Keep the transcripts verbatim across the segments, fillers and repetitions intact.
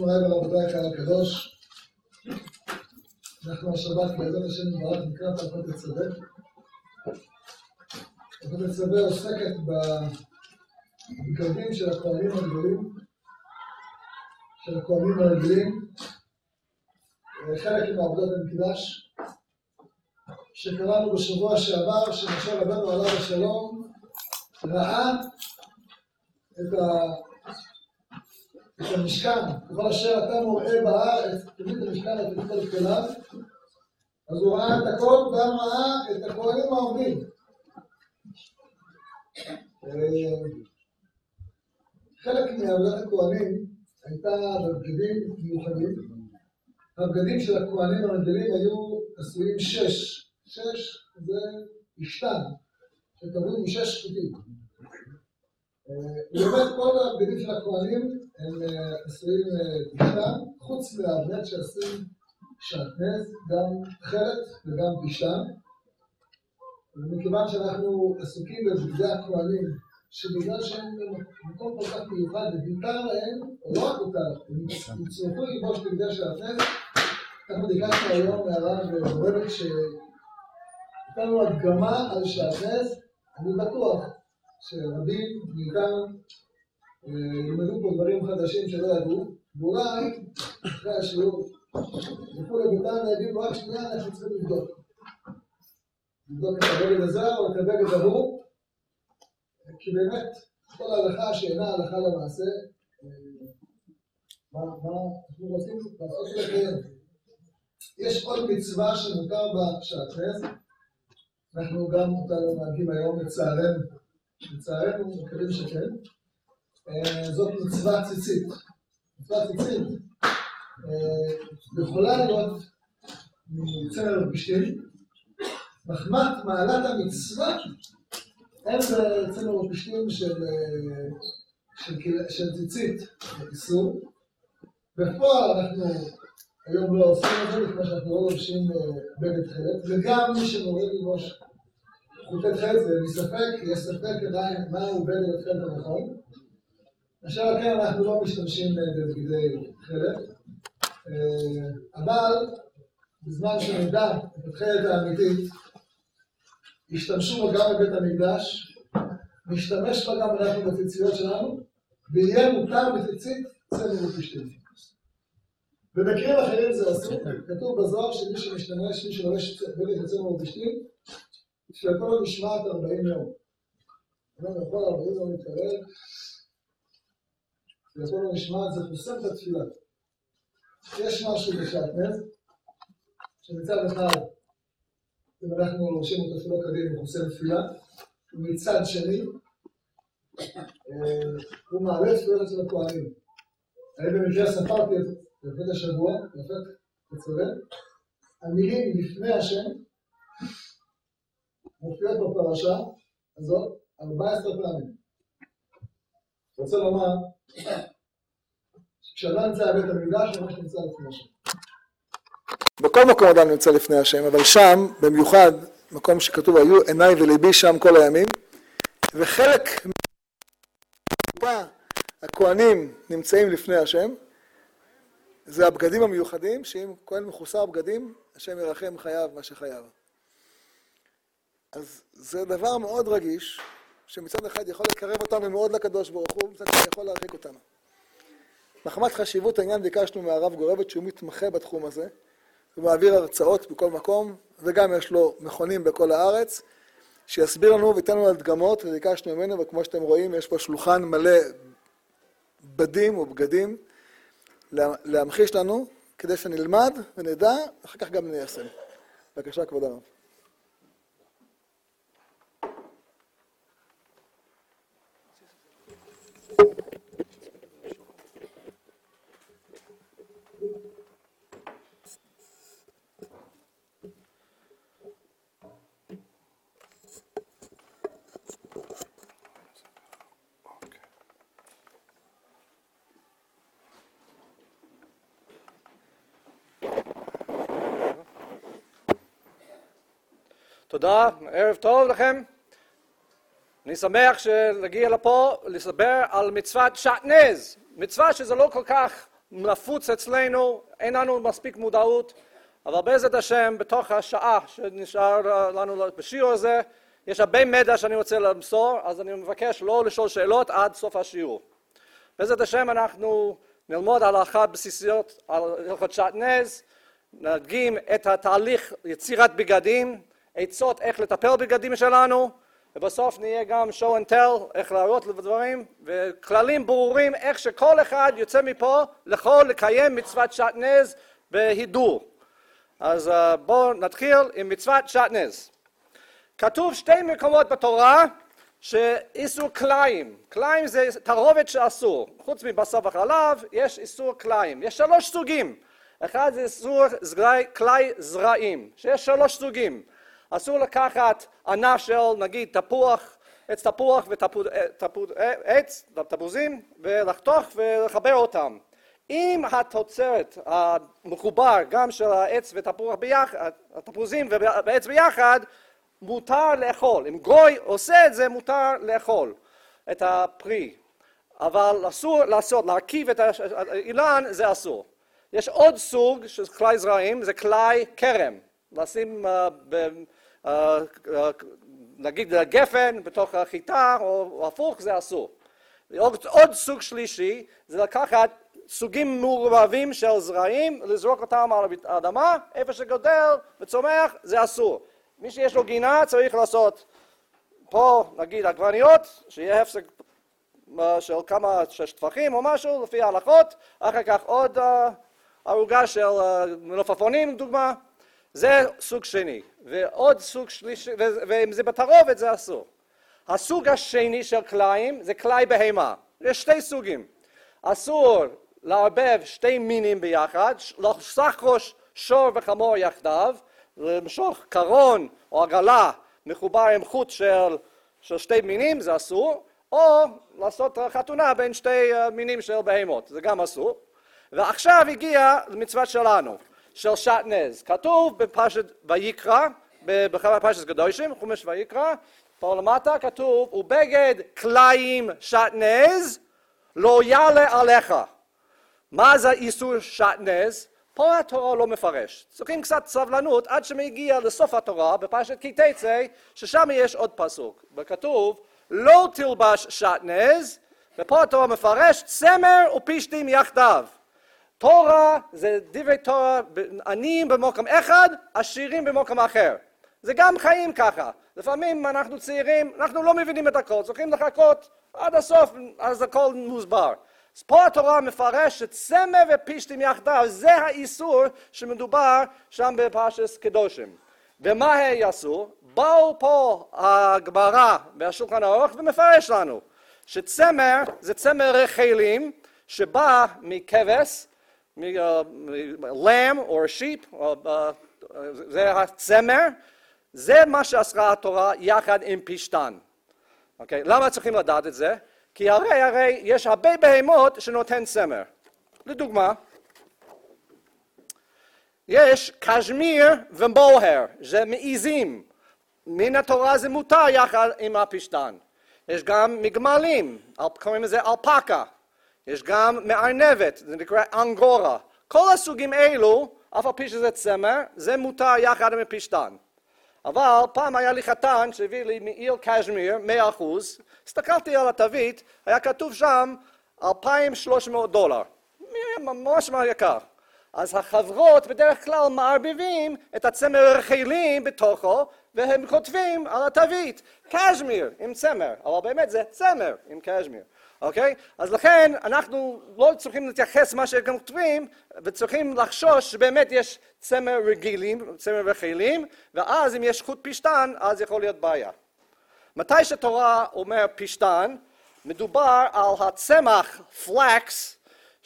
מוריי ורבותיי הקהל הקדוש, אנחנו השבת בעזרת השם נברך נקרא הלכות תצווה. הלכות תצווה עוסקת בבגדים של הכהנים הגדולים, של הכהנים הרגילים, חלק מעבודת המקדש שקראנו בשבוע שעבר, שמשה רבנו עליו השלום ראה את ה... את המשכן, ככל אשר אתה מראה בארץ, תמיד המשכן התמיד על כליו, אז הוא ראה את הכל, גם ראה את הכהנים העומדים. חלק מעבודת הכהנים הייתה בבגדים מיוחדים. הבגדים של הכהנים הרגילים היו עשויים שש. שש זה אשתן, שקבלו משש חוטים. באמת כל הבגדים של הכהנים הם עשויים פשטן, חוץ מהבגד שעשויים שעטנז, גם חלק וגם פשטן. ומכיוון שאנחנו עסוקים בבגדי הכהנים, שבגלל שהם במקום כל כך מיוחד, וביטר להם, או לא רק אותם, הם יצטרכו ללבוש בגדי שעטנז, אנחנו ביקשנו היום מהרב גורבת שהייתה לנו הדגמה על שעטנז. אני בטוח שרבים מאיתנו ילמדו פה דברים חדשים שלא ידעו, ואולי אחרי השיעור ילכו לביתם ויגידו רק שנייה, אנחנו צריכים לבדוק לבדוק את הבגד הזה או את הבגד ההוא, כי באמת כל ההלכה שאינה הלכה למעשה, מה אנחנו רוצים לעשות לקיים. יש עוד מצווה שמותר בשעטנז, אנחנו גם אותה לא נהגים היום לצערנו, לצערנו מקווים שכן. זאת מצווה ציצית. מצווה ציצית יכולה להיות מצמר ופשתים. מחמת מעלת המצווה אין בצמר ופשתים של, של, של ציצית איסור. בפועל אנחנו היום לא עושים את זה, לפני שאנחנו לא לובשים בגד חלק, וגם מי שמוריד ללבוש חוטי חלק זה מספק, יש ספק עדיין מהו בגד חלק הנכון. אשר כן אנחנו לא משתמשים בבגדי חלק, אבל בזמן שנדע את התכלת האמיתית, ישתמשו בה גם בבית המקדש, נשתמש בה גם אנחנו בציציות שלנו, ויהיה מותר בציצית צמר ופשתים. במקרים אחרים זה אסור, כתוב בזוהר שמי שמשתמש, מי שלובש בגד צמר ופשתים, שיכול משמעת ארבעים יום. אני יכול ארבעים יום להתקרב, ויכול משמעת זה חוסם את התפילה. יש משהו בשעטנז, שמצד אחד, אם אנחנו לובשים אותו שלא כדין, הוא חוסם תפילה, ומצד שני, הוא מעלה תפילות של הכהנים. אני במקרה ספרתי לפני השבוע, לפני תצווה, המילים לפני השם, מופיעות בפרשה הזאת ארבע עשרה פעמים. אני רוצה לומר, כשאדם נמצא בבית המקדש, ממש נמצא לפני השם. בכל מקום אדם נמצא לפני השם, אבל שם, במיוחד, מקום שכתוב, היו עיניי וליבי שם כל הימים, וחלק מהקופה, הכהנים נמצאים לפני השם, זה הבגדים המיוחדים, שאם כהן מחוסר בגדים, השם ירחם חייו מה שחייו. אז זה דבר מאוד רגיש, שמצד אחד יכול לקרב אותנו מאוד לקדוש ברוך הוא, מצד אחד יכול להרחיק אותנו. מחמת חשיבות העניין ביקשנו מהרב גורבת שהוא מתמחה בתחום הזה, הוא מעביר הרצאות בכל מקום, וגם יש לו מכונים בכל הארץ, שיסביר לנו ויתן לנו הדגמות, וביקשנו ממנו, וכמו שאתם רואים, יש פה שולחן מלא בדים ובגדים, להמחיש לנו, כדי שנלמד ונדע, אחר כך גם ניישם. בבקשה, כבוד הרב. תודה, ערב טוב לכם. אני שמח להגיע לפה לספר על מצוות שעטנז, מצווה שזה לא כל כך נפוץ אצלנו, אין לנו מספיק מודעות, אבל בעזרת השם, בתוך השעה שנשאר לנו בשיעור הזה, יש הרבה מידע שאני רוצה למסור, אז אני מבקש לא לשאול שאלות עד סוף השיעור. בעזרת השם אנחנו נלמוד הלכה בסיסיות על הלכות שעטנז, נדגים את התהליך יצירת בגדים, עצות איך לטפל בגדים שלנו, ובסוף נהיה גם show and tell, איך להראות לדברים, וכללים ברורים איך שכל אחד יוצא מפה יכול לקיים מצוות שעטנז בהידור. אז בואו נתחיל עם מצוות שעטנז. כתוב שתי מקומות בתורה שאיסור קליים. קליים זה תערובת שאסור. חוץ מבשר וחלב יש איסור קליים. יש שלוש סוגים. אחד זה איסור כלי זרעים, שיש שלוש סוגים. אסור לקחת ענף של נגיד תפוח, עץ תפוח ועץ, תפוזים, ולחתוך ולחבר אותם. אם התוצרת המחובר גם של העץ ותפוח ביחד, התפוזים והעץ ביחד, מותר לאכול. אם גוי עושה את זה, מותר לאכול את הפרי. אבל אסור לעשות, להרכיב את האילן, זה אסור. יש עוד סוג של כלי זרעים, זה כלי כרם. לשים uh, ב, uh, uh, נגיד גפן בתוך החיטה או הפוך, זה אסור. עוד, עוד סוג שלישי, זה לקחת סוגים מעורבבים של זרעים, לזרוק אותם על האדמה, איפה שגדל וצומח, זה אסור. מי שיש לו גינה צריך לעשות פה, נגיד, עגבניות, שיהיה הפסק של כמה שש טפחים או משהו, לפי ההלכות, אחר כך עוד uh, ערוגה של uh, מלפפונים, דוגמה, זה סוג שני. ועוד סוג שלישי, ואם זה בתערובת זה אסור. הסוג השני של כליים זה כלי בהמה. יש שתי סוגים. אסור לערבב שתי מינים ביחד, לסך ראש שור וחמור יחדיו, למשוך קרון או עגלה מחובר עם חוט של, של שתי מינים, זה אסור, או לעשות חתונה בין שתי מינים של בהמות, זה גם אסור. ועכשיו הגיע למצוות שלנו, של שעטנז. כתוב בפרשת ויקרא, בפרשת קדושים, חומש ויקרא, פה למטה כתוב, ובגד כליים שעטנז לא יעלה עליך. מה זה איסור שעטנז? פה התורה לא מפרש. צריכים קצת סבלנות עד שמגיע לסוף התורה, בפרשת כי תצא, ששם יש עוד פסוק. וכתוב, לא תלבש שעטנז, ופה התורה מפרש, צמר ופשתים יחדיו. תורה זה דברי תורה, עניים במקום אחד, עשירים במקום אחר. זה גם חיים ככה. לפעמים אנחנו צעירים, אנחנו לא מבינים את הכל, צריכים לחכות עד הסוף, אז הכל מוסבר. אז פה התורה מפרש שצמר ופשתים יחדיו, זה האיסור שמדובר שם בפרשת קדושים. ומה יעשו? באו פה הגמרא והשולחן ערוך ומפרש לנו שצמר זה צמר רחלים שבא מכבש, מלם או שיפ, זה הצמר, זה מה שאסרה התורה יחד עם פשתן. אוקיי? למה צריכים לדעת את זה? כי הרי הרי יש הרבה בהמות שנותן צמר. לדוגמה, יש קשמיר ומוהר, זה מעיזים. מן התורה זה מותר יחד עם הפשתן. יש גם מגמלים, קוראים לזה אלפקה. יש גם מארנבת, זה נקרא אנגורה. כל הסוגים אלו, אף על פי שזה צמר, זה מותר יחד עם הפשתן. אבל פעם היה לי חתן שהביא לי מעיל קשמיר, מאה אחוז, הסתכלתי על התווית, היה כתוב שם אלפיים ושלוש מאות דולר. ממש מה יקר. אז החברות בדרך כלל מערבבים את הצמר הרחלים בתוכו, והם כותבים על התווית, קשמיר עם צמר, אבל באמת זה צמר עם קשמיר. אוקיי? אז לכן אנחנו לא צריכים להתייחס מה שהם כותבים, וצריכים לחשוש שבאמת יש צמר רגילים, צמר רחלים, ואז אם יש חוט פשתן, אז יכול להיות בעיה. מתי שתורה אומר פשתן, מדובר על הצמח פלקס,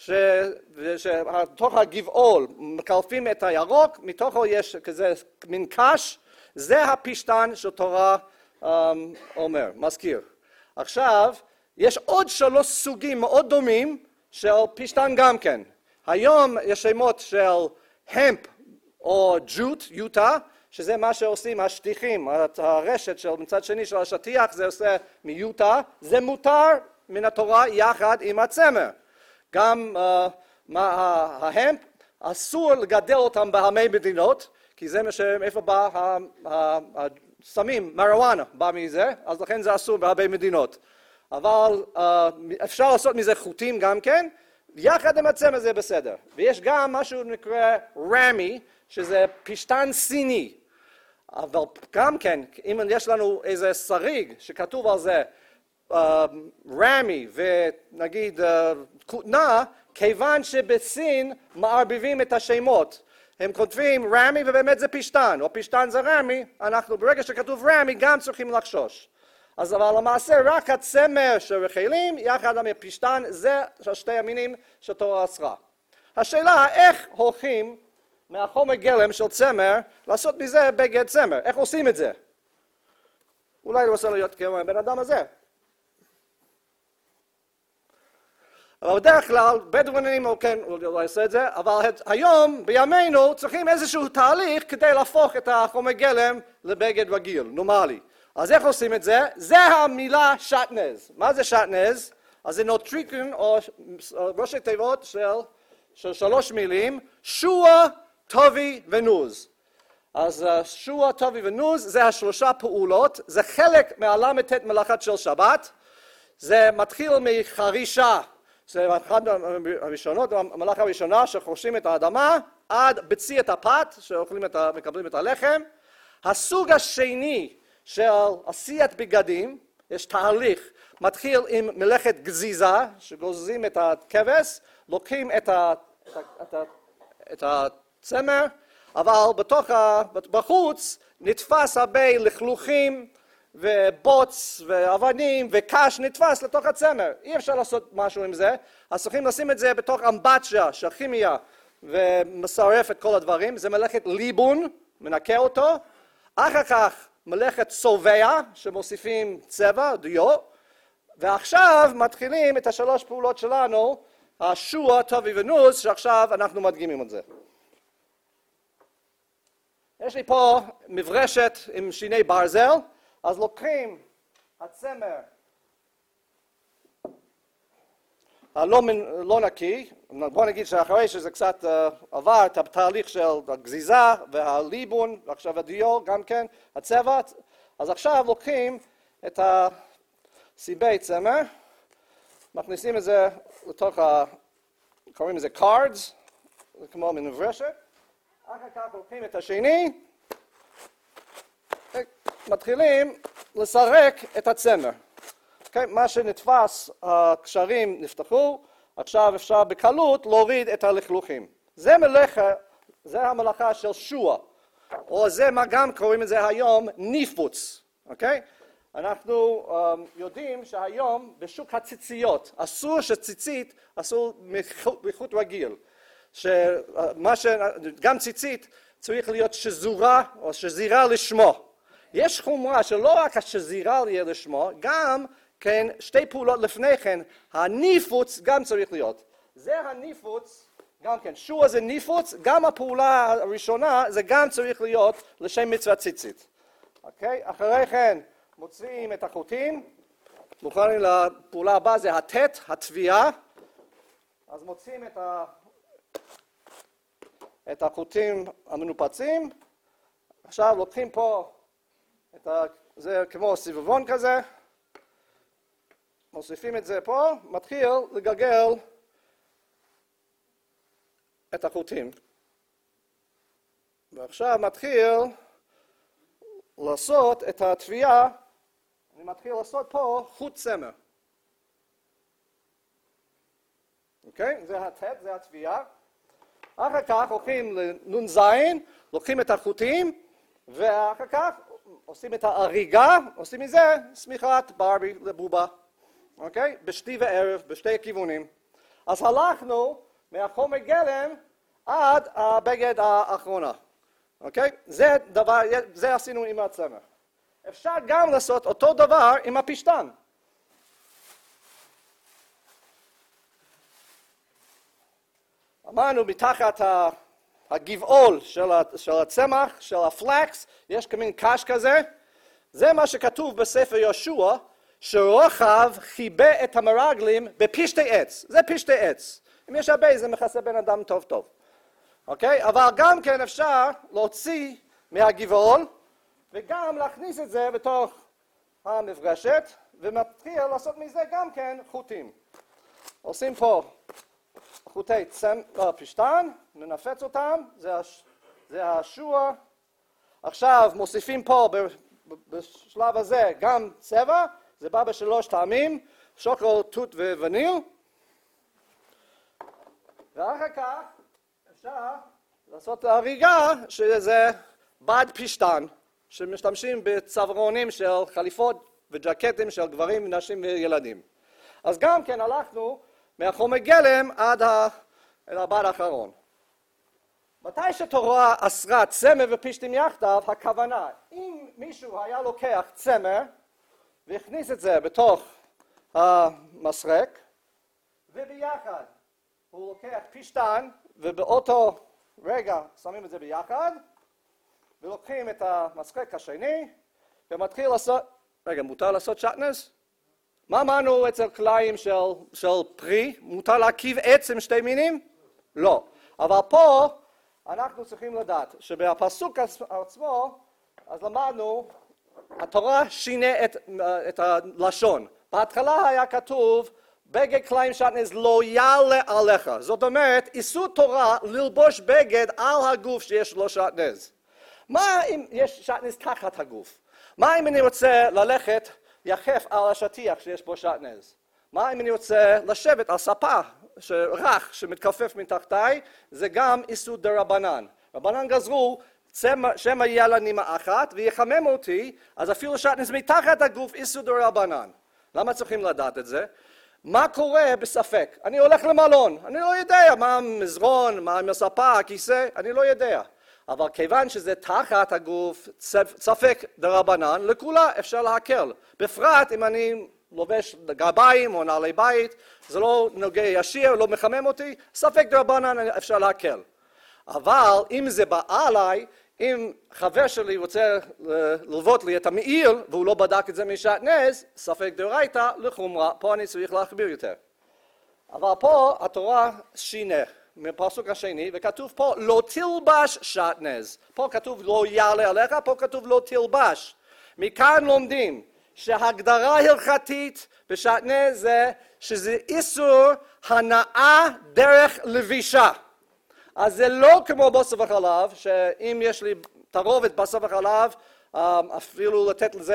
שבתוך הגבעול מקלפים את הירוק, מתוכו יש כזה מין קש, זה הפשתן שתורה um, אומר, מזכיר. עכשיו, יש עוד שלוש סוגים מאוד דומים של פשתן גם כן. היום יש שמות של המפ או ג'וט, יוטה, שזה מה שעושים השטיחים, הרשת של מצד שני של השטיח, זה עושה מיוטה, זה מותר מן התורה יחד עם הצמר. גם uh, מה ההמפ, אסור לגדל אותם בהרבה מדינות, כי זה מה שאיפה בא הסמים, מריואנה בא מזה, אז לכן זה אסור בהרבה מדינות. אבל אפשר לעשות מזה חוטים גם כן, יחד עם הצמר זה בסדר. ויש גם משהו נקרא רמי, שזה פשטן סיני. אבל גם כן, אם יש לנו איזה שריג שכתוב על זה רמי ונגיד כותנה, כיוון שבסין מערבבים את השמות. הם כותבים רמי ובאמת זה פשטן, או פשטן זה רמי, אנחנו ברגע שכתוב רמי גם צריכים לחשוש. אז אבל למעשה רק הצמר של רחלים יחד עם הפשטן זה שתי המינים שהתורה אסרה. השאלה איך הולכים מהחומר גלם של צמר לעשות מזה בגד צמר, איך עושים את זה? אולי הוא רוצה להיות כמו הבן אדם הזה. אבל בדרך כלל, בדואנים כן, הוא לא יעשה את זה, אבל היום, בימינו, צריכים איזשהו תהליך כדי להפוך את החומר גלם לבגד רגיל, נורמלי. אז איך עושים את זה? זה המילה שטנז. מה זה שטנז? אז זה נוטריקון, או ראשי תיבות של, של שלוש מילים, שוע, טובי ונוז. אז שוע, טובי ונוז זה השלושה פעולות, זה חלק מהל"ט מלאכת של שבת, זה מתחיל מחרישה, זה אחת הראשונות, המלאכה הראשונה שחורשים את האדמה, עד בציית הפת, שאוכלים את ה, מקבלים את הלחם. הסוג השני של עשיית בגדים, יש תהליך, מתחיל עם מלאכת גזיזה, שגוזזים את הכבש, לוקחים את, ה, את, ה, את, ה, את הצמר, אבל בתוך ה, בחוץ נתפס הרבה לכלוכים, ובוץ ואבנים וקש נתפס לתוך הצמר. אי אפשר לעשות משהו עם זה, אז צריכים לשים את זה בתוך אמבטיה של כימיה ומסרף את כל הדברים. זה מלאכת ליבון, מנקה אותו. אחר כך מלאכת צובע שמוסיפים צבע, דיו. ועכשיו מתחילים את השלוש פעולות שלנו, השוע, טובי ונוז, שעכשיו אנחנו מדגימים את זה. יש לי פה מברשת עם שיני ברזל. אז לוקחים הצמר הלא לא נקי, בוא נגיד שאחרי שזה קצת uh, עבר את התהליך של הגזיזה והליבון, ועכשיו הדיו גם כן, הצבע, אז עכשיו לוקחים את הסיבי צמר, מכניסים את זה לתוך, ה, קוראים לזה cards, זה כמו מברשת, אחר כך לוקחים את השני, מתחילים לסרק את הצמר. Okay, מה שנתפס, הקשרים נפתחו, עכשיו אפשר בקלות להוריד את הלכלוכים. זה מלאכה, זה המלאכה של שוע, או זה מה גם קוראים את זה היום ניפוץ. Okay? אנחנו um, יודעים שהיום בשוק הציציות, אסור שציצית, אסור מחוט רגיל. שמה ש... גם ציצית צריך להיות שזורה או שזירה לשמו. יש חומרה שלא רק השזירה יהיה לשמו, גם כן שתי פעולות לפני כן, הניפוץ גם צריך להיות. זה הניפוץ, גם כן, שוע זה ניפוץ, גם הפעולה הראשונה זה גם צריך להיות לשם מצוות ציצית. אוקיי? אחרי כן מוציאים את החוטים, מוכנים לפעולה הבאה זה הטט, התביעה, אז מוציאים את, ה... את החוטים המנופצים, עכשיו לוקחים פה את ה... זה כמו סיבובון כזה, מוסיפים את זה פה, מתחיל לגלגל את החוטים. ועכשיו מתחיל לעשות את התביעה, אני מתחיל לעשות פה חוט צמר. אוקיי? זה הטט, זה התביעה. אחר כך הולכים לנון זין, לוקחים את החוטים, ואחר כך עושים את ההריגה, עושים מזה סמיכת ברבי לבובה. אוקיי? בשתי וערב, בשתי הכיוונים. אז הלכנו מהחומר גלם עד הבגד האחרונה. אוקיי? זה דבר, זה עשינו עם הצמר. אפשר גם לעשות אותו דבר עם הפשטן. אמרנו מתחת הגבעול של הצמח, של הפלקס, יש כמין קש כזה. זה מה שכתוב בספר יהושע, שרוחב חיבה את המרגלים בפשטי עץ. זה פשטי עץ. אם יש הרבה זה מכסה בן אדם טוב טוב. אוקיי? אבל גם כן אפשר להוציא מהגבעול וגם להכניס את זה בתוך המפגשת ומתחיל לעשות מזה גם כן חוטים. עושים פה חוטי צמ... פשטן, ננפץ אותם, זה, הש... זה השוע. עכשיו מוסיפים פה בשלב הזה גם צבע, זה בא בשלוש טעמים, שוקולד, תות ווניל. ואחר כך אפשר לעשות הריגה שזה בד פשטן, שמשתמשים בצווארונים של חליפות וג'קטים של גברים, נשים וילדים. אז גם כן הלכנו מהחומר גלם עד הבד האחרון. מתי שתורה אסרה צמר ופשטים יחדיו, הכוונה, אם מישהו היה לוקח צמר והכניס את זה בתוך המסרק, וביחד הוא לוקח פשטן, ובאותו רגע שמים את זה ביחד, ולוקחים את המסרק השני, ומתחיל לעשות, רגע, מותר לעשות שטנז? מה אמרנו אצל כליים של, של פרי? מותר להקיב עץ עם שתי מינים? לא. אבל פה אנחנו צריכים לדעת שבפסוק עצמו, אז למדנו, התורה שינה את, את הלשון. בהתחלה היה כתוב, בגד כליים שטנז לא יעלה עליך. זאת אומרת, איסור תורה ללבוש בגד על הגוף שיש לו שטנז. מה אם יש שטנז תחת הגוף? מה אם אני רוצה ללכת יחף על השטיח שיש בו שטנז? מה אם אני רוצה לשבת על ספה רך שמתכופף מתחתיי? זה גם איסור דרבנן. רבנן גזרו שמא יהיה לה נימה אחת ויחמם אותי, אז אפילו שטנז מתחת הגוף איסור דרבנן. למה צריכים לדעת את זה? מה קורה בספק? אני הולך למלון, אני לא יודע מה המזרון, מה הספה, הכיסא, אני לא יודע. אבל כיוון שזה תחת הגוף, ספק דרבנן, לכולה אפשר להקל. בפרט אם אני לובש גרביים או נעלי בית, זה לא נוגע ישיר, לא מחמם אותי, ספק דרבנן אפשר להקל. אבל אם זה בא עליי, אם חבר שלי רוצה ללוות לי את המעיל, והוא לא בדק את זה משעטנז, ספק דאורייתא לחומרה, פה אני צריך להחביר יותר. אבל פה התורה שינה. מהפסוק השני, וכתוב פה לא תלבש שעטנז. פה כתוב לא יעלה עליך, פה כתוב לא תלבש. מכאן לומדים שהגדרה הלכתית בשעטנז זה שזה איסור הנאה דרך לבישה. אז זה לא כמו בשר וחלב, שאם יש לי תערובת בשר וחלב, אפילו לתת לזה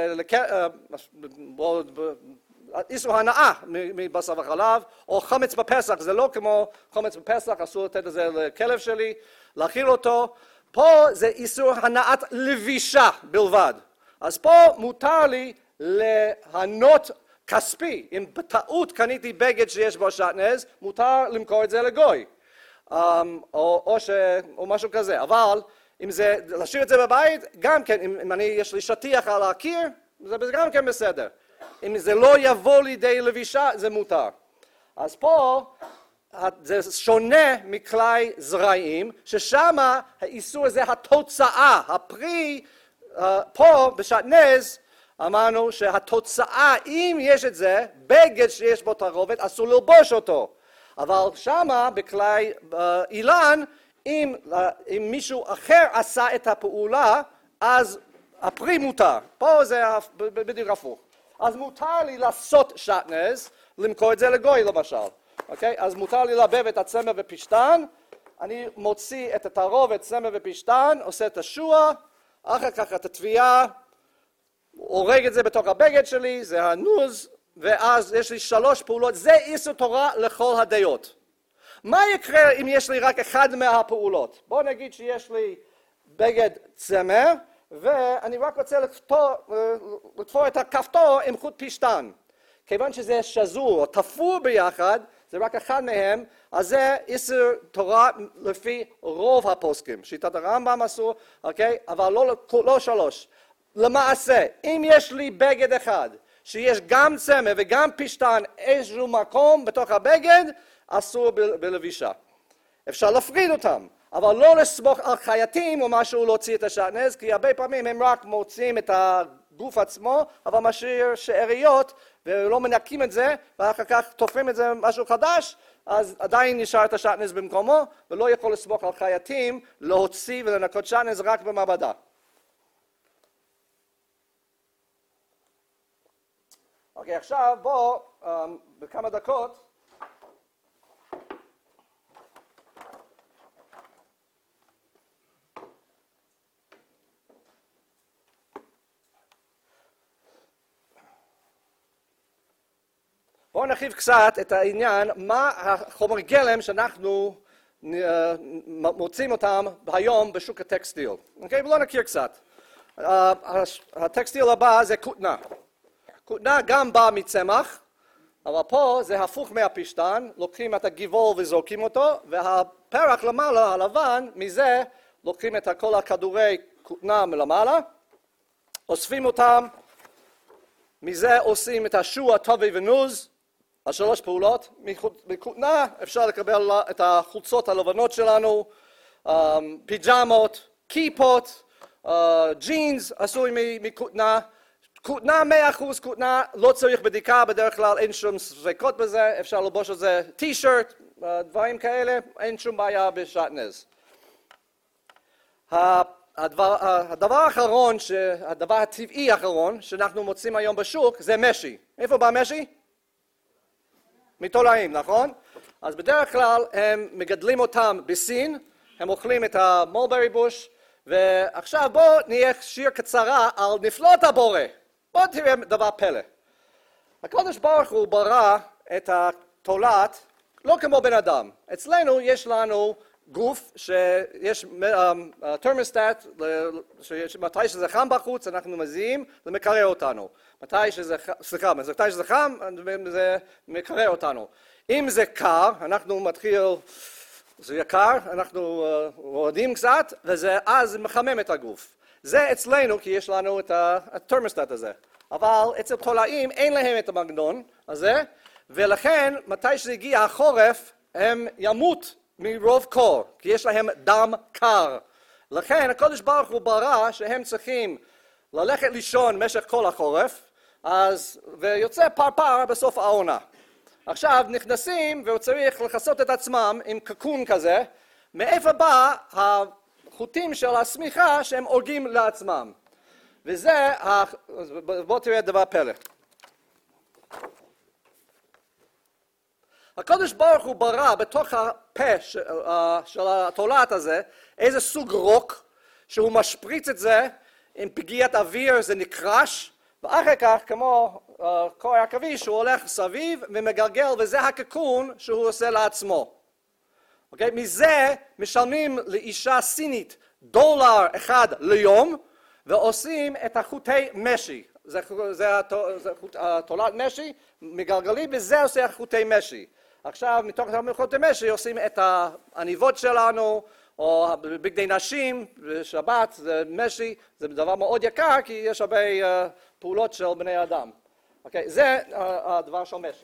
איסור הנאה מבשר וחלב, או חמץ בפסח, זה לא כמו חמץ בפסח, אסור לתת לזה לכלב שלי, להאכיל אותו. פה זה איסור הנאת לבישה בלבד. אז פה מותר לי להנות כספי. אם בטעות קניתי בגד שיש בו שעטנז, מותר למכור את זה לגוי. או, או, ש, או משהו כזה. אבל אם זה, להשאיר את זה בבית, גם כן, אם, אם אני, יש לי שטיח על הקיר, זה גם כן בסדר. אם זה לא יבוא לידי לבישה, זה מותר. אז פה זה שונה מכלי זרעים, ששם האיסור זה התוצאה, הפרי, פה בשעטנז אמרנו שהתוצאה, אם יש את זה, בגד שיש בו תערובת, אסור ללבוש אותו. אבל שמה בכלי אילן, אם, אם מישהו אחר עשה את הפעולה, אז הפרי מותר. פה זה בדיוק הפוך. אז מותר לי לעשות שעטנז, למכור את זה לגוי למשל. אוקיי? אז מותר לי לערבב את הצמר ופשטן, אני מוציא את התערובת, צמר ופשטן, עושה את השוע, אחר כך את התביעה, הורג את זה בתוך הבגד שלי, זה הנוז, ואז יש לי שלוש פעולות, זה איסור תורה לכל הדעות. מה יקרה אם יש לי רק אחד מהפעולות? בואו נגיד שיש לי בגד צמר, ואני רק רוצה לתפור, לתפור את הכפתור עם חוט פשטן. כיוון שזה שזור או תפור ביחד, זה רק אחד מהם, אז זה איסור תורה לפי רוב הפוסקים. שיטת הרמב"ם אסור, אוקיי? אבל לא, לא שלוש. למעשה, אם יש לי בגד אחד, שיש גם צמר וגם פשטן איזשהו מקום בתוך הבגד, אסור ב- בלבישה. אפשר להפריד אותם, אבל לא לסמוך על חייטים או משהו להוציא את השעטנז, כי הרבה פעמים הם רק מוצאים את הגוף עצמו, אבל משאיר שאריות ולא מנקים את זה, ואחר כך תופרים את זה משהו חדש, אז עדיין נשאר את השעטנז במקומו, ולא יכול לסמוך על חייטים להוציא ולנקות שעטנז רק במעבדה. אוקיי, עכשיו בוא, um, בכמה דקות, בואו נרחיב קצת את העניין, מה החומר גלם שאנחנו מוצאים אותם היום בשוק הטקסטיל. אוקיי, בואו נכיר קצת. הטקסטיל הבא זה כותנה. כותנה גם באה מצמח, אבל פה זה הפוך מהפשטן, לוקחים את הגבעול וזורקים אותו, והפרח למעלה, הלבן, מזה לוקחים את כל הכדורי כותנה מלמעלה, אוספים אותם, מזה עושים את השוע, טובי ונוז, השלוש פעולות. מכותנה אפשר לקבל את החולצות הלבנות שלנו, פיג'מות, כיפות, ג'ינס עשוי מכותנה. כותנה, מאה אחוז כותנה, לא צריך בדיקה, בדרך כלל אין שום ספקות בזה, אפשר ללבוש על זה טי-שירט, דברים כאלה, אין שום בעיה בשעטנז. הדבר, הדבר האחרון, הדבר הטבעי האחרון שאנחנו מוצאים היום בשוק זה משי. איפה בא משי? מתולעים, נכון? אז בדרך כלל הם מגדלים אותם בסין, הם אוכלים את המולברי בוש, ועכשיו בואו נהיה שיר קצרה על נפלאות הבורא. בואו תראה דבר פלא. הקדוש ברוך הוא ברא את התולעת לא כמו בן אדם. אצלנו יש לנו גוף שיש תרמוסטט, מתי שזה חם בחוץ אנחנו מזיעים, זה מקרר אותנו. מתי שזה, סליחה, מתי שזה חם זה מקרר אותנו. אם זה קר, אנחנו מתחיל, זה יקר, אנחנו רועדים קצת, ואז מחמם את הגוף. זה אצלנו כי יש לנו את התרמוסטט הזה. אבל אצל תולעים אין להם את המנגנון הזה, ולכן מתי שזה הגיע החורף הם ימות מרוב קור, כי יש להם דם קר. לכן הקדוש ברוך הוא ברא שהם צריכים ללכת לישון במשך כל החורף, אז, ויוצא פרפר בסוף העונה. עכשיו נכנסים והוא צריך לכסות את עצמם עם קקון כזה, מאיפה בא החוטים של השמיכה שהם הורגים לעצמם. וזה, בוא תראה דבר פלא. הקדוש ברוך הוא ברא בתוך הפה של התולעת הזה איזה סוג רוק שהוא משפריץ את זה עם פגיעת אוויר, זה נקרש, ואחר כך כמו קור עכביש הוא הולך סביב ומגלגל, וזה הקקון שהוא עושה לעצמו. אוקיי? מזה משלמים לאישה סינית דולר אחד ליום, ועושים את החוטי משי. זה, זה, זה התולעת משי, מגלגלים, וזה עושה החוטי משי. עכשיו, מתוך החוטי משי עושים את העניבות שלנו, או בגדי נשים, בשבת, זה משי, זה דבר מאוד יקר, כי יש הרבה uh, פעולות של בני אדם. אוקיי, זה uh, הדבר של משי.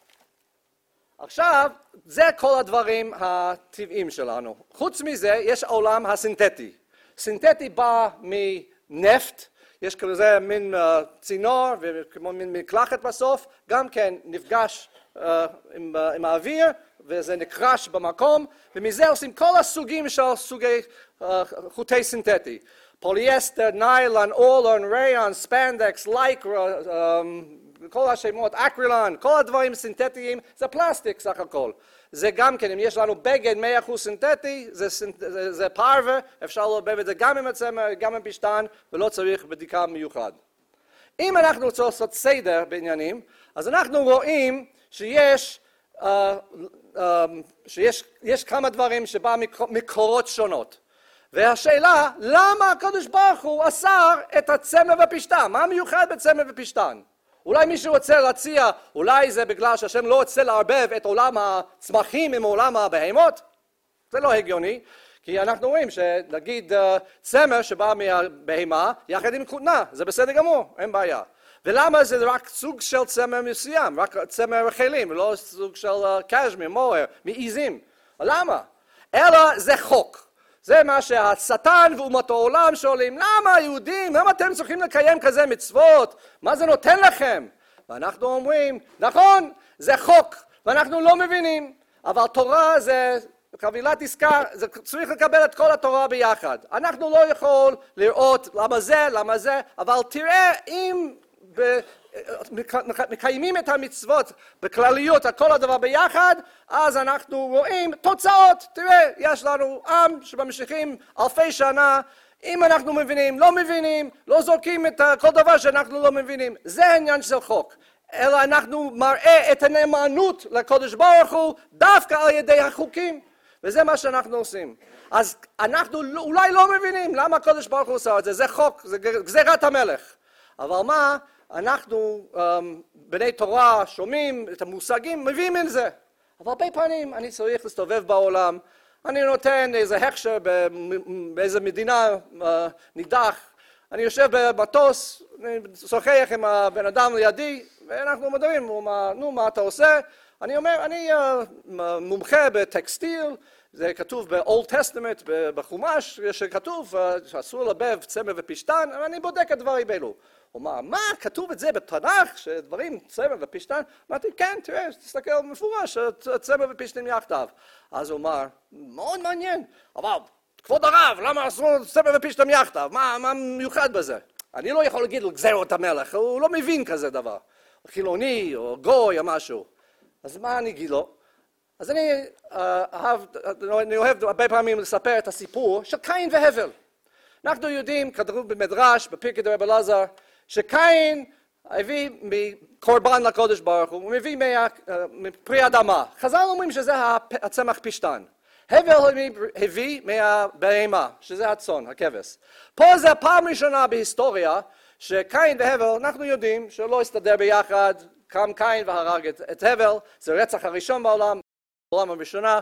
עכשיו, זה כל הדברים הטבעיים שלנו. חוץ מזה, יש העולם הסינתטי. סינתטי בא מנפט, יש כזה מין uh, צינור וכמו מין מקלחת בסוף, גם כן נפגש uh, עם, uh, עם האוויר וזה נקרש במקום, ומזה עושים כל הסוגים של סוגי uh, חוטי סינתטי. פוליאסטר, ניילון, אולון, ריון, ספנדקס, לייקרה, um, כל השמות, אקרילון, כל הדברים סינתטיים, זה פלסטיק סך הכל. זה גם כן, אם יש לנו בגד מאה אחוז סינתטי, זה, זה, זה פרווה, אפשר לערבב את זה גם עם הצמר, גם עם פשטן, ולא צריך בדיקה מיוחד. אם אנחנו רוצים לעשות סדר בעניינים, אז אנחנו רואים שיש, uh, uh, שיש יש כמה דברים שבא מקורות שונות. והשאלה, למה הקדוש ברוך הוא אסר את הצמר ופשטן? מה מיוחד בצמר ופשטן? אולי מישהו רוצה להציע, אולי זה בגלל שהשם לא רוצה לערבב את עולם הצמחים עם עולם הבהמות? זה לא הגיוני, כי אנחנו רואים שנגיד צמר שבא מהבהמה יחד עם כותנה, זה בסדר גמור, אין בעיה. ולמה זה רק סוג של צמר מסוים, רק צמר רחלים, ולא סוג של קשמיר, מוהר, מעיזים? למה? אלא זה חוק. זה מה שהשטן ואומות העולם שואלים, למה היהודים, למה אתם צריכים לקיים כזה מצוות? מה זה נותן לכם? ואנחנו אומרים, נכון, זה חוק, ואנחנו לא מבינים. אבל תורה זה חבילת עסקה, זה צריך לקבל את כל התורה ביחד. אנחנו לא יכול לראות למה זה, למה זה, אבל תראה אם ב... מקיימים את המצוות בכלליות, כל הדבר ביחד, אז אנחנו רואים תוצאות. תראה, יש לנו עם שבמשכים אלפי שנה, אם אנחנו מבינים, לא מבינים, לא זורקים את כל דבר שאנחנו לא מבינים. זה העניין של חוק. אלא אנחנו מראה את הנאמנות לקדוש ברוך הוא דווקא על ידי החוקים. וזה מה שאנחנו עושים. אז אנחנו אולי לא מבינים למה הקדוש ברוך הוא עושה את זה. זה חוק, זה גזירת המלך. אבל מה? אנחנו um, בני תורה שומעים את המושגים, מביאים את זה. אבל הרבה פעמים אני צריך להסתובב בעולם, אני נותן איזה הכשר באיזה מדינה uh, נידח, אני יושב במטוס, אני שוחח עם הבן אדם לידי, ואנחנו מדברים, הוא אומר, נו מה אתה עושה? אני אומר, אני uh, מומחה בטקסטיל, זה כתוב ב-Old Testament, בחומש, שכתוב שאסור לבב צמר ופשתן, ואני בודק את דברים אלו. הוא אומר, מה, כתוב את זה בתנ"ך, שדברים צמר ופשתן? אמרתי, כן, תראה, תסתכל מפורש, צמר ופשתן יחדיו. אז הוא אמר, מאוד מעניין, אבל כבוד הרב, למה אסור צמר ופשתן יחדיו? מה, מה מיוחד בזה? אני לא יכול להגיד לו גזירות המלך, הוא לא מבין כזה דבר. חילוני או גוי או משהו. אז מה אני אגיד לו? אז אני, uh, אהב, אני אוהב הרבה פעמים לספר את הסיפור של קין והבל. אנחנו יודעים, כתוב במדרש, בפרקי דרבי אלעזר, שקין הביא מקורבן לקודש ברוך הוא, הוא מביא מפרי אדמה. חז"ל אומרים שזה הצמח פשתן. הבל הביא מהבהמה, שזה הצאן, הכבש. פה זה הפעם ראשונה בהיסטוריה, שקין והבל, אנחנו יודעים שלא הסתדר ביחד, קם קין והרג את, את הבל, זה הרצח הראשון בעולם, בעולם הראשונה,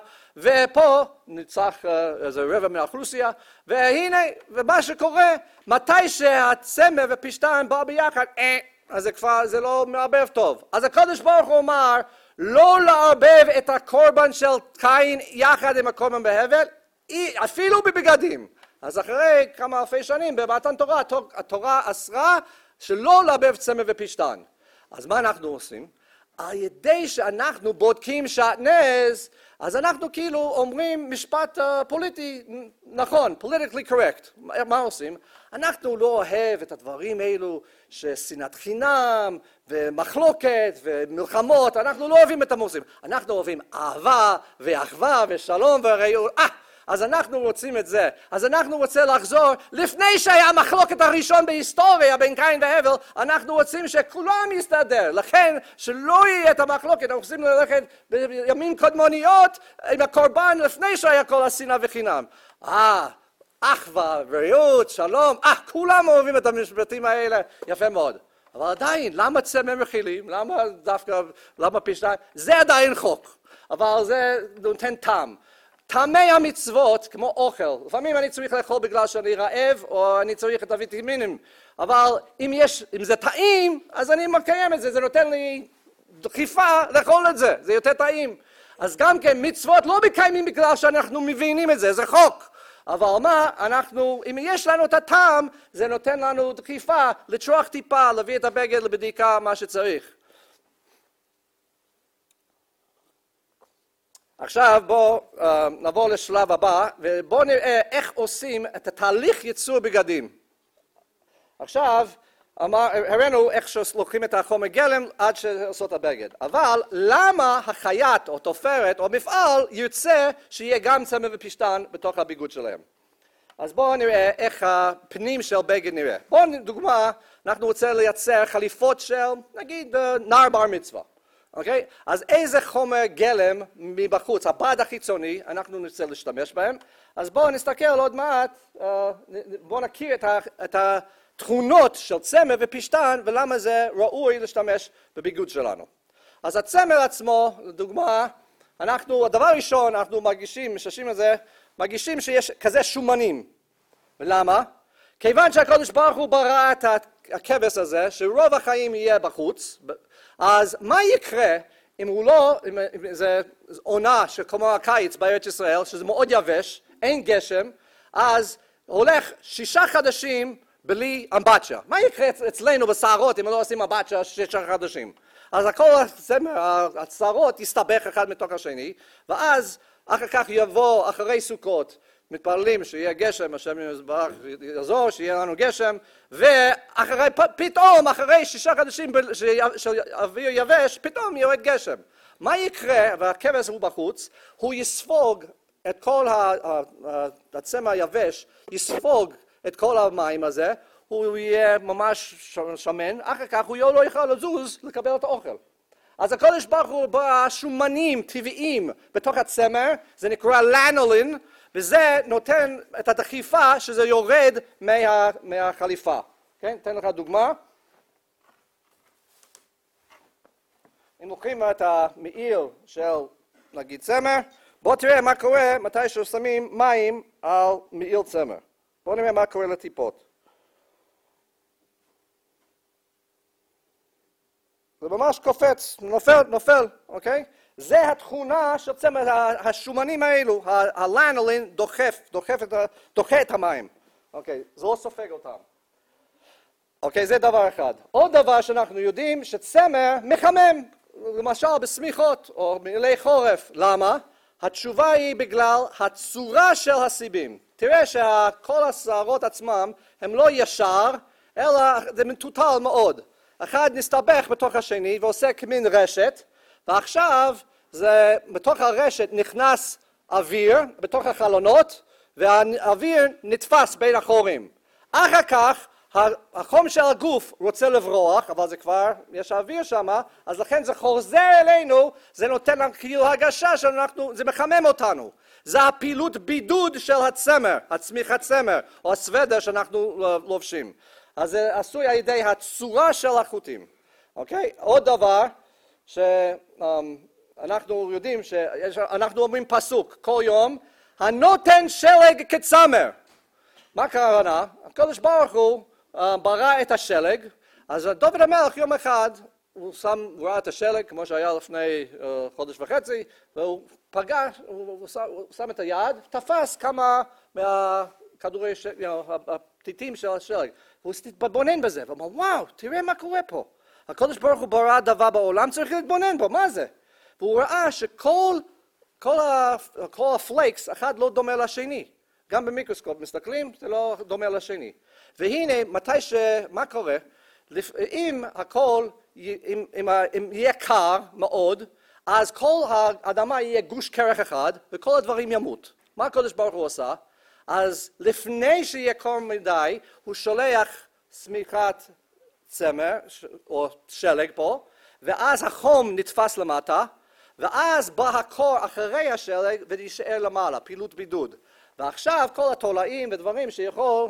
ופה ניצח איזה רבע מהאוכלוסייה, והנה, ומה שקורה, מתי שהצמר ופשתן באו ביחד, אה, אז זה כבר, זה לא מערבב טוב. אז הקדוש ברוך הוא אמר, לא לערבב את הקורבן של קין יחד עם הקורבן בהבל, אפילו בבגדים. אז אחרי כמה אלפי שנים, במתן תורה, התורה אסרה שלא לערבב צמר ופשתן. אז מה אנחנו עושים? על ידי שאנחנו בודקים שעטנז, אז אנחנו כאילו אומרים משפט uh, פוליטי נכון, politically correct. מה, מה עושים? אנחנו לא אוהב את הדברים האלו ששנאת חינם ומחלוקת ומלחמות, אנחנו לא אוהבים את המוסים. אנחנו אוהבים אהבה ואחווה ושלום ורעות. אה! אז אנחנו רוצים את זה. אז אנחנו רוצים לחזור, לפני שהיה מחלוקת הראשון בהיסטוריה בין קין והבל, אנחנו רוצים שכולם יסתדר. לכן, שלא יהיה את המחלוקת, אנחנו רוצים ללכת בימים קודמוניות עם הקורבן לפני שהיה כל השנאה וחינם. אה, אחווה, רעות, שלום, אה, כולם אוהבים את המשפטים האלה, יפה מאוד. אבל עדיין, למה צמר מכילים? למה דווקא, למה פשתן? זה עדיין חוק, אבל זה נותן טעם. טעמי המצוות, כמו אוכל, לפעמים אני צריך לאכול בגלל שאני רעב, או אני צריך את הוויטמינים, אבל אם יש, אם זה טעים, אז אני מקיים את זה, זה נותן לי דחיפה לאכול את זה, זה יותר טעים. אז גם כן, מצוות לא מקיימים בגלל שאנחנו מבינים את זה, זה חוק. אבל מה, אנחנו, אם יש לנו את הטעם, זה נותן לנו דחיפה, לטרוח טיפה, להביא את הבגד לבדיקה, מה שצריך. עכשיו בואו uh, נעבור לשלב הבא, ובואו נראה איך עושים את התהליך ייצור בגדים. עכשיו, אמר, הראינו איך שלוקחים את החומר גלם עד שעושות הבגד. אבל למה החייט או תופרת או מפעל ירצה שיהיה גם צמר ופשתן בתוך הביגוד שלהם? אז בואו נראה איך הפנים של בגד נראה. בואו דוגמה, אנחנו רוצים לייצר חליפות של, נגיד, נער בר מצווה. אוקיי? אז איזה חומר גלם מבחוץ, הבד החיצוני, אנחנו נרצה להשתמש בהם. אז בואו נסתכל עוד מעט, בואו נכיר את התכונות של צמר ופשתן, ולמה זה ראוי להשתמש בביגוד שלנו. אז הצמר עצמו, לדוגמה, אנחנו, הדבר הראשון, אנחנו מרגישים, מששים את זה, מרגישים שיש כזה שומנים. ולמה? כיוון שהקדוש ברוך הוא ברא את הכבש הזה, שרוב החיים יהיה בחוץ, אז מה יקרה אם הוא לא, אם זה עונה שכמו הקיץ בארץ ישראל, שזה מאוד יבש, אין גשם, אז הולך שישה חודשים בלי אמבטיה. מה יקרה אצלנו בשערות אם לא עושים אמבטיה שישה חודשים? אז הכל השערות יסתבך אחד מתוך השני, ואז אחר כך יבוא אחרי סוכות, מתפללים שיהיה גשם, השם יעזור, שיהיה לנו גשם, ואחרי, פתאום, אחרי שישה חודשים של אוויר יבש, פתאום יורד גשם. מה יקרה, והכבש הוא בחוץ, הוא יספוג את כל הצמר היבש, יספוג את כל המים הזה, הוא יהיה ממש שמן, אחר כך הוא לא יוכל לזוז לקבל את האוכל. אז הקדוש ברוך הוא בשומנים טבעיים בתוך הצמר, זה נקרא לנולין, וזה נותן את הדחיפה שזה יורד מה, מהחליפה. כן? אתן לך דוגמה. אם לוקחים את המעיל של נגיד צמר, בוא תראה מה קורה מתי ששמים מים על מעיל צמר. בוא נראה מה קורה לטיפות. זה ממש קופץ, נופל, נופל, אוקיי? זה התכונה של צמר, השומנים האלו, הלנולין דוחף, דוחף את, דוחה את המים. אוקיי, זה לא סופג אותם. אוקיי, זה דבר אחד. עוד דבר שאנחנו יודעים, שצמר מחמם, למשל בסמיכות או מילי חורף. למה? התשובה היא בגלל הצורה של הסיבים. תראה שכל השערות עצמם הם לא ישר, אלא זה מטוטל מאוד. אחד נסתבך בתוך השני ועושה כמין רשת, ועכשיו זה, בתוך הרשת נכנס אוויר בתוך החלונות, והאוויר נתפס בין החורים. אחר כך החום של הגוף רוצה לברוח, אבל זה כבר, יש האוויר שם, אז לכן זה חוזר אלינו, זה נותן לנו כאילו הרגשה שאנחנו, זה מחמם אותנו. זה הפעילות בידוד של הצמר, הצמיחת צמר, או הסוודר שאנחנו לובשים. אז זה עשוי על ידי הצורה של החוטים. אוקיי? עוד דבר שאנחנו יודעים, שאנחנו אומרים פסוק כל יום, הנותן שלג כצמר. מה הכוונה? הקדוש ברוך הוא ברא את השלג, אז דוד המלך יום אחד, הוא שם, הוא ראה את השלג, כמו שהיה לפני uh, חודש וחצי, והוא פגש, הוא, הוא, שם, הוא שם את היד, תפס כמה מהכדורי, you know, הפתיתים של השלג. והוא התבונן בזה, ואמר, וואו, תראה מה קורה פה. הקדוש ברוך הוא ברא דבר בעולם, צריך להתבונן בו, מה זה? והוא ראה שכל כל ה, כל הפלייקס, אחד לא דומה לשני. גם במיקרוסקופ מסתכלים, זה לא דומה לשני. והנה, מתי ש... מה קורה? אם הכל, אם, אם, אם יהיה קר מאוד, אז כל האדמה יהיה גוש קרח אחד, וכל הדברים ימות. מה הקדוש ברוך הוא עושה? אז לפני שיהיה קר מדי, הוא שולח סמיכת צמר, או שלג פה, ואז החום נתפס למטה, ואז בא הקור אחרי השלג ויישאר למעלה, פעילות בידוד. ועכשיו כל התולעים ודברים שיכול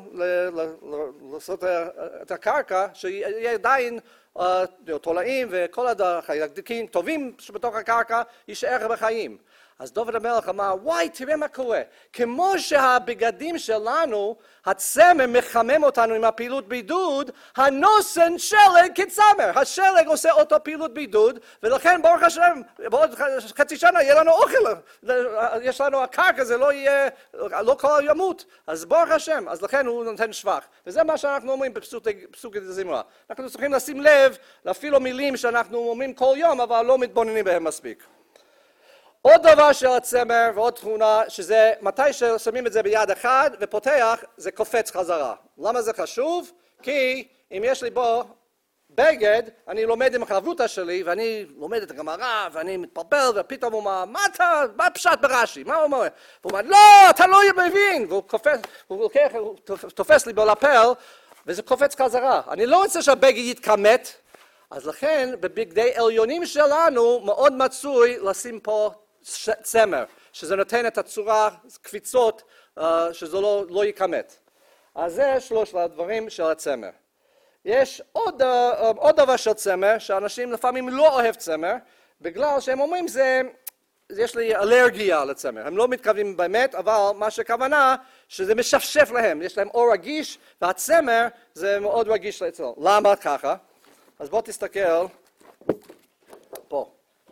לעשות את הקרקע, שיהיה עדיין תולעים וכל החיידקים טובים שבתוך הקרקע יישאר בחיים. אז דוד המלך אמר, וואי, תראה מה קורה. כמו שהבגדים שלנו, הצמר מחמם אותנו עם הפעילות בידוד, הנוסן שלג כצמר. השלג עושה אותו פעילות בידוד, ולכן ברוך השם, בעוד חצי שנה יהיה לנו אוכל. יש לנו הקרקע, זה לא יהיה, לא כל ימות. אז ברוך השם, אז לכן הוא נותן שבח. וזה מה שאנחנו אומרים בפסוק הזמרה. אנחנו צריכים לשים לב, אפילו מילים שאנחנו אומרים כל יום, אבל לא מתבוננים בהם מספיק. עוד דבר של הצמר ועוד תכונה, שזה מתי ששמים את זה ביד אחד ופותח, זה קופץ חזרה. למה זה חשוב? כי אם יש לי בו בגד, אני לומד עם החברותא שלי, ואני לומד את הגמרא, ואני מתפלפל, ופתאום הוא אומר, מה אתה, מה פשט ברש"י? מה הוא אומר? הוא אומר, לא, אתה לא מבין! והוא קופץ, הוא לוקח, הוא תופס לי בלפל, וזה קופץ חזרה. אני לא רוצה שהבגד יתכמת, אז לכן בבגדי עליונים שלנו מאוד מצוי לשים פה צמר, שזה נותן את הצורה, קפיצות, uh, שזה לא, לא יקמת. אז זה שלוש הדברים של הצמר. יש עוד, uh, עוד דבר של צמר, שאנשים לפעמים לא אוהב צמר, בגלל שהם אומרים זה, יש לי אלרגיה לצמר. הם לא מתכוונים באמת, אבל מה שכוונה, שזה משפשף להם, יש להם אור רגיש, והצמר זה מאוד רגיש אצלו. למה ככה? אז בוא תסתכל פה.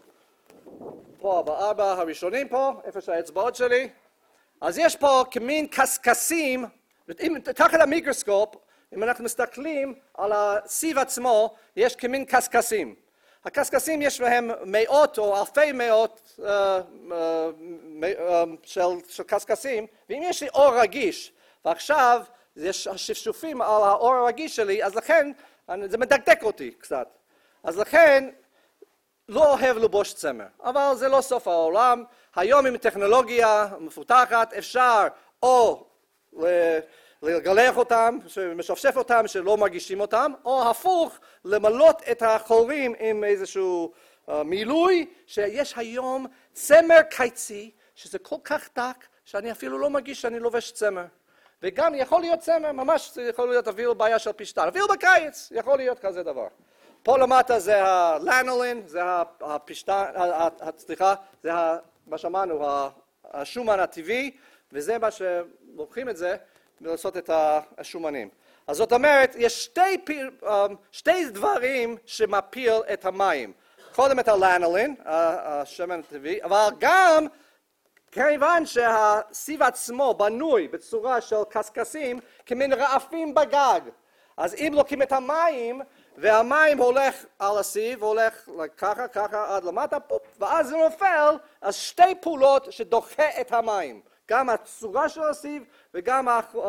פה בארבע הראשונים פה, איפה שהאצבעות שלי. אז יש פה כמין קסקסים, תחת המיקרוסקופ, אם אנחנו מסתכלים על הסיב עצמו, יש כמין קשקשים. הקשקשים יש להם מאות או אלפי מאות uh, uh, uh, של, של קשקשים, ואם יש לי אור רגיש, ועכשיו יש שפשופים על האור הרגיש שלי, אז לכן זה מדקדק אותי קצת. אז לכן לא אוהב לבוש צמר, אבל זה לא סוף העולם. היום עם טכנולוגיה מפותחת אפשר או לגלח אותם, משפשף אותם שלא מרגישים אותם, או הפוך, למלות את החורים עם איזשהו uh, מילוי, שיש היום צמר קיצי, שזה כל כך דק, שאני אפילו לא מרגיש שאני לובש צמר. וגם יכול להיות צמר, ממש זה יכול להיות אפילו בעיה של פשטן, אפילו בקיץ יכול להיות כזה דבר. פה למטה זה הלנולין, זה הפשטן, סליחה, זה מה שאמרנו, השומן הטבעי, וזה מה שלוקחים את זה, ולעשות את השומנים. אז זאת אומרת, יש שתי, שתי דברים שמפיל את המים. קודם את הלנולין, השמן הטבעי, אבל גם כיוון שהסיב עצמו בנוי בצורה של קשקשים כמין רעפים בגג. אז אם לוקחים את המים, והמים הולך על הסיב, הולך ככה, ככה עד למטה, פופ, ואז זה נופל, אז שתי פעולות שדוחה את המים. גם הצורה של הסיב וגם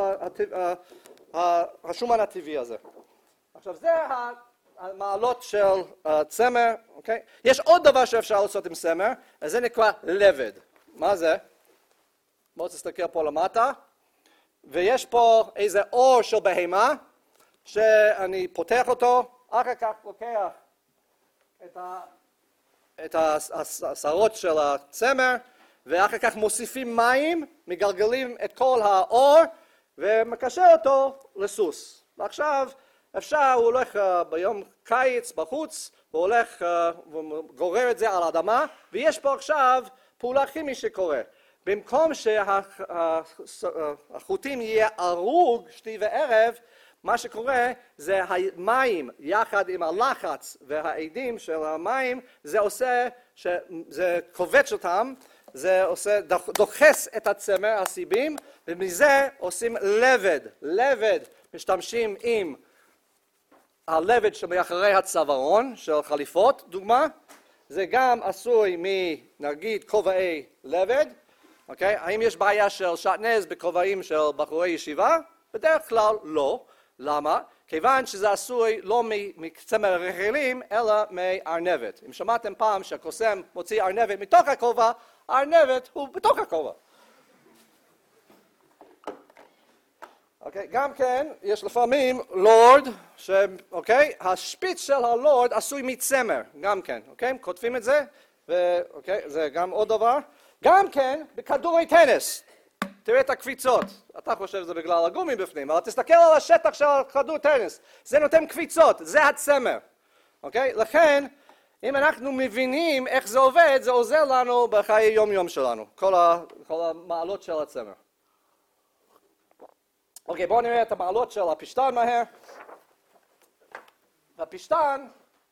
השומן הטבעי הזה. עכשיו זה המעלות של צמר, אוקיי? יש עוד דבר שאפשר לעשות עם צמר, אז זה נקרא לבד. מה זה? בואו תסתכל פה למטה, ויש פה איזה אור של בהמה, שאני פותח אותו, אחר כך לוקח את, ה... את השערות של הצמר, ואחר כך מוסיפים מים, מגלגלים את כל האור, ומקשר אותו לסוס. ועכשיו אפשר, הוא הולך uh, ביום קיץ בחוץ, הוא הולך uh, וגורר את זה על האדמה, ויש פה עכשיו פעולה כימית שקורה. במקום שהחוטים יהיה ארוג שתי וערב, מה שקורה זה המים יחד עם הלחץ והעדים של המים, זה עושה, זה כובץ אותם, זה עושה, דוחס את הצמר, הסיבים, ומזה עושים לבד. לבד משתמשים עם הלבד שמאחורי הצווארון של חליפות, דוגמה. זה גם עשוי מנגיד כובעי לבד. אוקיי? האם יש בעיה של שעטנז בכובעים של בחורי ישיבה? בדרך כלל לא. למה? כיוון שזה עשוי לא מצמר רגילים, אלא מארנבת. אם שמעתם פעם שהקוסם מוציא ארנבת מתוך הכובע, הארנבת הוא בתוך הכובע. אוקיי? גם כן, יש לפעמים לורד, ש... אוקיי? השפיץ של הלורד עשוי מצמר, גם כן. אוקיי? כותבים את זה, ואוקיי? זה גם עוד דבר. גם כן, בכדורי טניס. תראה את הקפיצות. אתה חושב שזה בגלל הגומי בפנים, אבל תסתכל על השטח של כדור טניס. זה נותן קפיצות, זה הצמר. אוקיי? לכן, אם אנחנו מבינים איך זה עובד, זה עוזר לנו בחיי יום-יום שלנו. כל, ה... כל המעלות של הצמר. אוקיי, בואו נראה את המעלות של הפשטן מהר. הפשטן,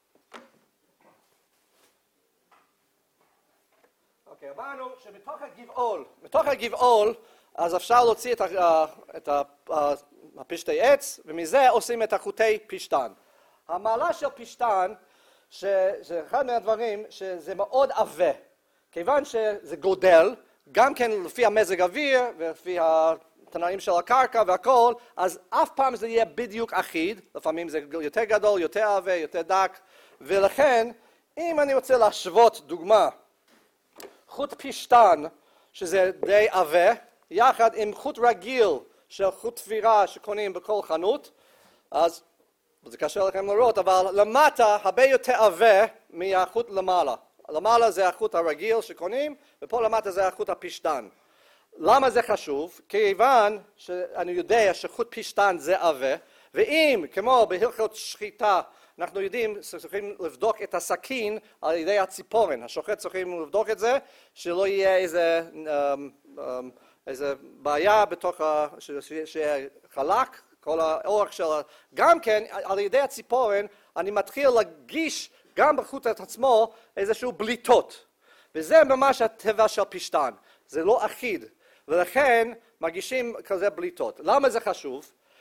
אוקיי, אמרנו שבתוך הגבעול, בתוך הגבעול, אז אפשר להוציא את, ה, את ה, הפשטי עץ, ומזה עושים את החוטי פשטן. המעלה של פשטן, שזה אחד מהדברים שזה מאוד עבה, כיוון שזה גודל, גם כן לפי המזג אוויר ולפי התנאים של הקרקע והכל, אז אף פעם זה יהיה בדיוק אחיד, לפעמים זה יותר גדול, יותר עבה, יותר דק, ולכן אם אני רוצה להשוות דוגמה, חוט פשטן, שזה די עבה, יחד עם חוט רגיל של חוט תפירה שקונים בכל חנות, אז זה קשה לכם לראות, אבל למטה הרבה יותר עבה מהחוט למעלה. למעלה זה החוט הרגיל שקונים, ופה למטה זה החוט הפשטן. למה זה חשוב? כיוון שאני יודע שחוט פשטן זה עבה, ואם, כמו בהלכות שחיטה, אנחנו יודעים שצריכים לבדוק את הסכין על ידי הציפורן. השוחט צריכים לבדוק את זה, שלא יהיה איזה, איזה בעיה בתוך, שיהיה חלק, כל האורך של... גם כן, על ידי הציפורן, אני מתחיל להגיש גם בחוט עצמו איזשהו בליטות. וזה ממש הטבע של פשטן. זה לא אחיד. ולכן מגישים כזה בליטות. למה זה חשוב?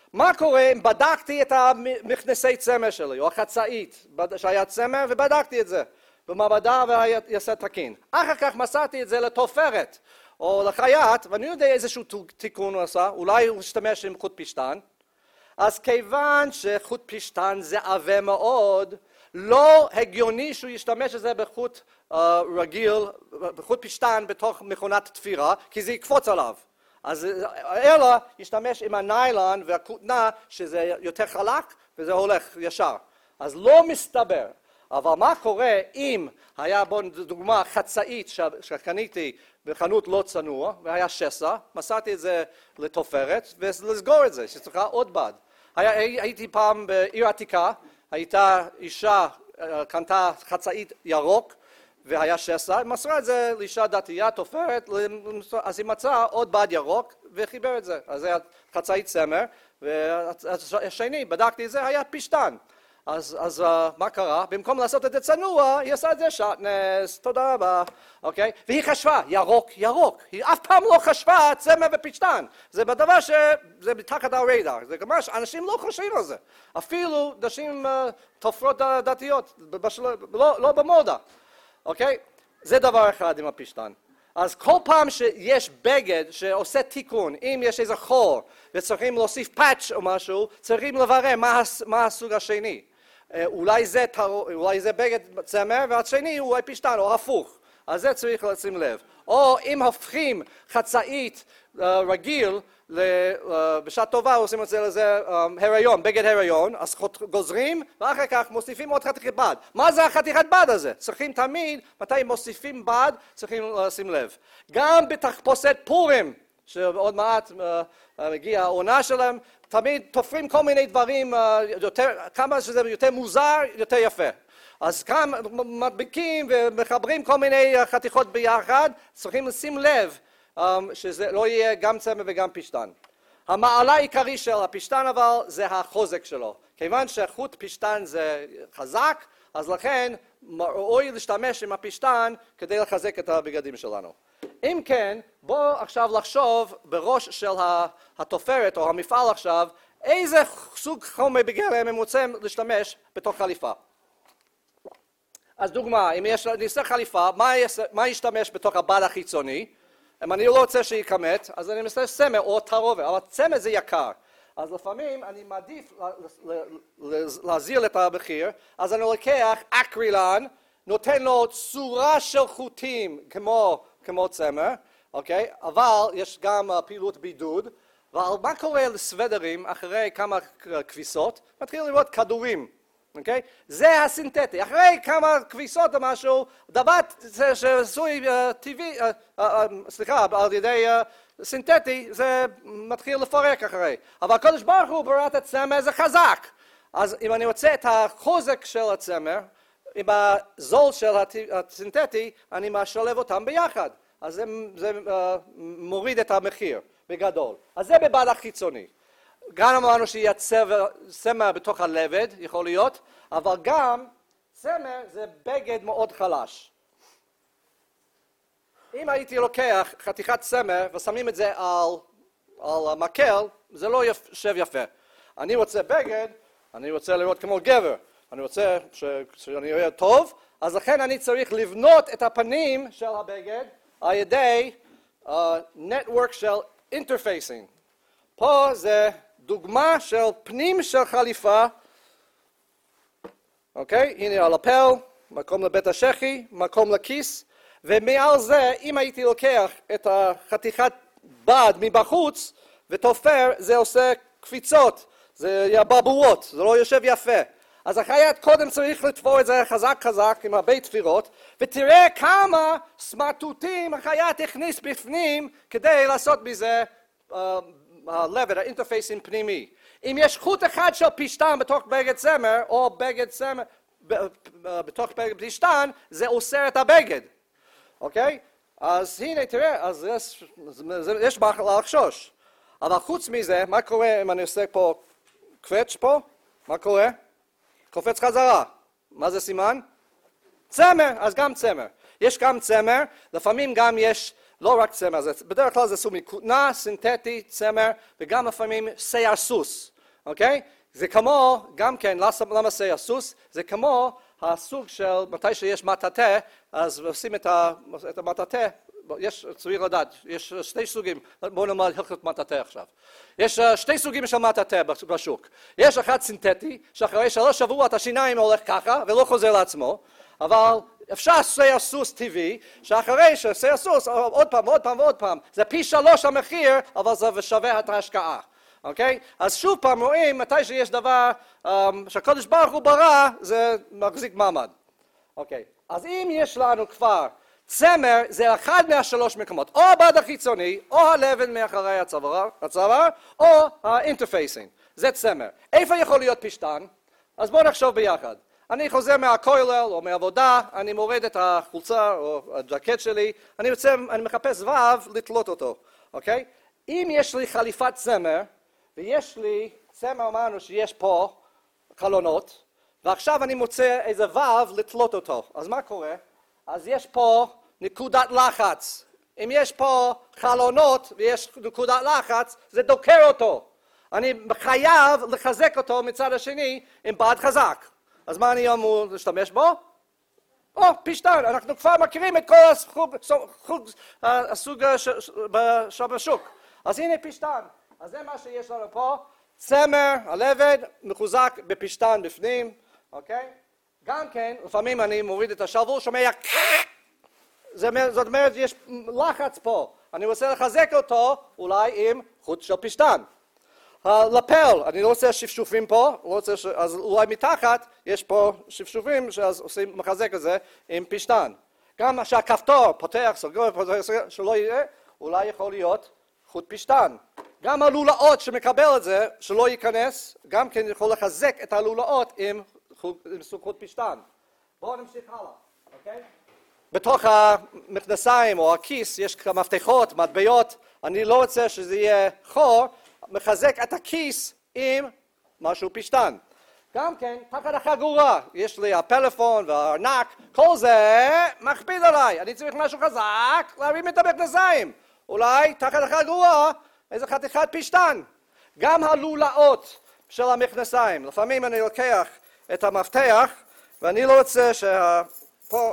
מה קורה אם בדקתי את המכנסי צמר שלי, או החצאית שהיה צמר, ובדקתי את זה במעבדה והיה תקין. אחר כך מסרתי את זה לתופרת, או לחייט, ואני יודע איזשהו תיקון הוא עשה, אולי הוא השתמש עם חוט פשטן. אז כיוון שחוט פשטן זה עבה מאוד, לא הגיוני שהוא ישתמש בזה בחוט uh, רגיל, בחוט פשטן בתוך מכונת תפירה, כי זה יקפוץ עליו. אז אלא ישתמש עם הניילון והכותנה שזה יותר חלק וזה הולך ישר. אז לא מסתבר. אבל מה קורה אם היה בוא דוגמה חצאית שקניתי בחנות לא צנוע והיה שסע, מסרתי את זה לתופרת ולסגור את זה, שצריכה עוד בד. היה, הייתי פעם בעיר עתיקה, הייתה אישה, קנתה חצאית ירוק והיה שסע, מסרה את זה לאישה דתייה, תופרת, אז היא מצאה עוד בד ירוק וחיבר את זה. אז זה היה חצאית צמר, והשני, בדקתי את זה, היה פשטן. אז, אז uh, מה קרה? במקום לעשות את זה צנוע, היא עשה את זה שעטנז, תודה רבה, אוקיי? והיא חשבה, ירוק, ירוק. היא אף פעם לא חשבה צמר ופשטן. זה בדבר שזה מתחת הרדאר. זה כלומר שאנשים לא חושבים על זה. אפילו נשים uh, תופרות דתיות, בשל... לא, לא במודה, אוקיי? זה דבר אחד עם הפשטן. אז כל פעם שיש בגד שעושה תיקון, אם יש איזה חור וצריכים להוסיף פאץ' או משהו, צריכים לברר מה, מה הסוג השני. אולי זה, אולי זה בגד צמר והשני הוא פשטן או הפוך. אז זה צריך לשים לב. או אם הופכים חצאית uh, רגיל, בשעה טובה עושים את זה לזה um, הריון, בגד הריון, אז גוזרים ואחר כך מוסיפים עוד חתיכת בד. מה זה החתיכת בד הזה? צריכים תמיד, מתי מוסיפים בד, צריכים לשים לב. גם בתחפושת פורים, שעוד מעט uh, מגיעה העונה שלהם, תמיד תופרים כל מיני דברים, uh, יותר, כמה שזה יותר מוזר, יותר יפה. אז כאן מדביקים ומחברים כל מיני חתיכות ביחד, צריכים לשים לב um, שזה לא יהיה גם צמר וגם פשטן. המעלה העיקרי של הפשטן אבל זה החוזק שלו. כיוון שחוט פשטן זה חזק, אז לכן ראוי להשתמש עם הפשטן כדי לחזק את הבגדים שלנו. אם כן, בואו עכשיו לחשוב בראש של התופרת או המפעל עכשיו, איזה סוג חומר בגלם הם רוצים להשתמש בתוך חליפה. אז דוגמה, אם יש, נעשה חליפה, מה, יש, מה ישתמש בתוך הבד החיצוני? אם אני לא רוצה שיקמת, אז אני מסתכל סמר או תערובת, אבל צמר זה יקר. אז לפעמים אני מעדיף להזיל את המחיר, אז אני לוקח אקרילן, נותן לו צורה של חוטים כמו, כמו צמר, אוקיי? אבל יש גם פעילות בידוד, אבל מה קורה לסוודרים אחרי כמה כביסות? מתחיל לראות כדורים. Okay? זה הסינתטי. אחרי כמה כביסות או משהו, דבר שעשוי טבעי, סליחה, על ידי סינתטי, זה מתחיל לפרק אחרי. אבל הקדוש ברוך הוא ברא את הצמר, זה חזק. אז אם אני רוצה את החוזק של הצמר, עם הזול של הסינתטי, אני משלב אותם ביחד. אז זה, זה מוריד את המחיר בגדול. אז זה בבד החיצוני. גם אמרנו שיהיה צמר בתוך הלבד, יכול להיות, אבל גם צמר זה בגד מאוד חלש. אם הייתי לוקח חתיכת צמר ושמים את זה על, על מקל, זה לא יושב יפה. אני רוצה בגד, אני רוצה לראות כמו גבר, אני רוצה ש, שאני אראה טוב, אז לכן אני צריך לבנות את הפנים של הבגד על ידי uh, network של interfacing. פה זה דוגמה של פנים של חליפה, אוקיי? הנה הלפל, מקום לבית השחי, מקום לכיס, ומעל זה, אם הייתי לוקח את החתיכת בד מבחוץ ותופר, זה עושה קפיצות, זה יבבואות, זה לא יושב יפה. אז החייט קודם צריך לתפור את זה חזק חזק עם הרבה תפירות, ותראה כמה סמרטוטים החייט הכניס בפנים כדי לעשות בזה הלבד, האינטרפייסים פנימי. אם יש חוט אחד של פשטן בתוך בגד צמר, או בגד צמר בתוך בגד פשטן, זה אוסר את הבגד. אוקיי? אז הנה, תראה, אז יש, יש מה לחשוש. אבל חוץ מזה, מה קורה אם אני עושה פה קפץ פה? מה קורה? קופץ חזרה. מה זה סימן? צמר, אז גם צמר. יש גם צמר, לפעמים גם יש לא רק צמר, זה, בדרך כלל זה סוג מכותנה, סינתטי, צמר, וגם לפעמים שיער סוס. אוקיי? זה כמו, גם כן, למה זה הסוס? זה כמו הסוג של, מתי שיש מטאטא, אז עושים את המטאטא, יש, צריך לדעת, יש שתי סוגים, בואו נאמר הלכות מטאטא עכשיו. יש שתי סוגים של מטאטא בשוק. יש אחד סינתטי, שאחרי שלוש שבועות השיניים הולך ככה, ולא חוזר לעצמו, אבל אפשר שיער סוס טבעי, שאחרי ששיער סוס עוד פעם ועוד פעם ועוד פעם, זה פי שלוש המחיר, אבל זה שווה את ההשקעה. אוקיי? אז שוב פעם רואים, מתי שיש דבר um, שהקדוש ברוך הוא ברא, זה מחזיק מעמד. אוקיי, אז אם יש לנו כבר צמר, זה אחד מהשלוש מקומות, או הבד החיצוני, או הלבן מאחורי הצוואר, הצוואר, או האינטרפייסינג, זה צמר. איפה יכול להיות פשטן? אז בואו נחשוב ביחד. אני חוזר מהכולל או מעבודה, אני מוריד את החולצה או הג'קט שלי, אני, רוצה, אני מחפש וו לתלות אותו, אוקיי? אם יש לי חליפת צמר, ויש לי, צמר אמרנו שיש פה חלונות, ועכשיו אני מוצא איזה וו לתלות אותו. אז מה קורה? אז יש פה נקודת לחץ. אם יש פה חלונות ויש נקודת לחץ, זה דוקר אותו. אני חייב לחזק אותו מצד השני עם בד חזק. אז מה אני אמור להשתמש בו? או, פשטן, אנחנו כבר מכירים את כל הסוג, הסוג שבשוק. אז הנה פשטן. אז זה מה שיש לנו פה, צמר, הלבד, מחוזק בפשטן בפנים, אוקיי? גם כן, לפעמים אני מוריד את השרוול, שומע, זאת אומרת, יש לחץ פה, אני רוצה לחזק אותו, אולי עם חוט של פשטן. הלפל, אני לא רוצה שפשופים פה, לא רוצה ש... אז אולי מתחת יש פה שפשופים, שאז עושים מחזק את זה עם פשטן. גם שהכפתור פותח, סגור, פותח, סגור, שלא יהיה, אולי יכול להיות חוט פשטן. גם הלולאות שמקבל את זה, שלא ייכנס, גם כן יכול לחזק את הלולאות עם, עם סוג חוט פשטן. בואו נמשיך הלאה, אוקיי? בתוך המכנסיים או הכיס יש מפתחות, מטבעות, אני לא רוצה שזה יהיה חור, מחזק את הכיס עם משהו פשטן. גם כן, תחת החגורה, יש לי הפלאפון והארנק, כל זה מכביד עליי, אני צריך משהו חזק להרים את המכנסיים. אולי תחת החגורה איזה חתיכת פשטן. גם הלולאות של המכנסיים, לפעמים אני לוקח את המפתח ואני לא רוצה שפה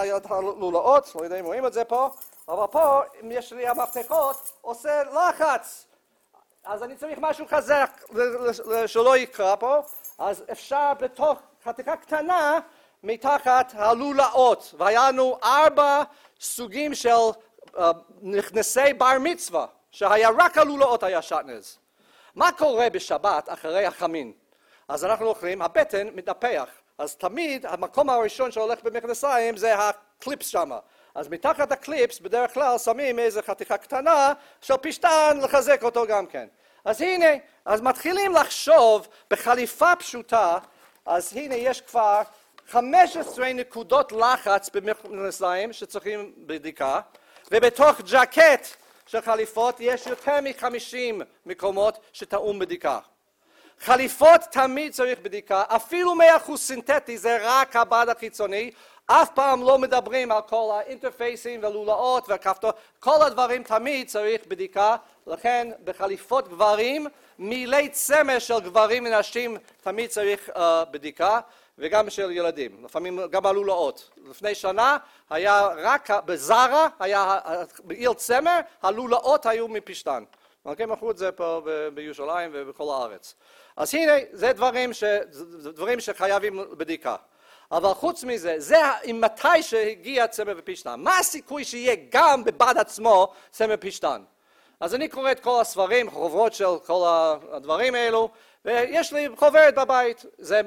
הלולאות, לא יודע אם רואים את זה פה, אבל פה אם יש לי המפתחות עושה לחץ. אז אני צריך משהו חזק שלא יקרה פה, אז אפשר בתוך חתיכה קטנה מתחת הלולאות, והיה לנו ארבע סוגים של uh, נכנסי בר מצווה, שהיה רק הלולאות היה שטנז. מה קורה בשבת אחרי החמין? אז אנחנו אוכלים, הבטן מתנפח, אז תמיד המקום הראשון שהולך במכנסיים זה הקליפס שם. אז מתחת הקליפס בדרך כלל שמים איזו חתיכה קטנה של פשטן לחזק אותו גם כן. אז הנה, אז מתחילים לחשוב בחליפה פשוטה, אז הנה יש כבר חמש עשרה נקודות לחץ במכנסיים שצריכים בדיקה, ובתוך ג'קט של חליפות יש יותר מ-חמישים מקומות שטעון בדיקה. חליפות תמיד צריך בדיקה, אפילו מאה אחוז סינתטי זה רק הבד החיצוני, אף פעם לא מדברים על כל האינטרפייסים והלולאות והכפתור, כל הדברים תמיד צריך בדיקה, לכן בחליפות גברים, מילי צמר של גברים ונשים תמיד צריך uh, בדיקה, וגם של ילדים, לפעמים גם הלולאות. לפני שנה היה רק בזרה, היה בעיר צמר, הלולאות היו מפשטן. אוקיי, מכרו את זה פה בירושלים ובכל הארץ. אז הנה, זה דברים, ש, דברים שחייבים בדיקה. אבל חוץ מזה, זה מתי שהגיע צמר ופשטן. מה הסיכוי שיהיה גם בבד עצמו צמר ופשטן? אז אני קורא את כל הספרים, חוברות של כל הדברים האלו, ויש לי חוברת בבית, זה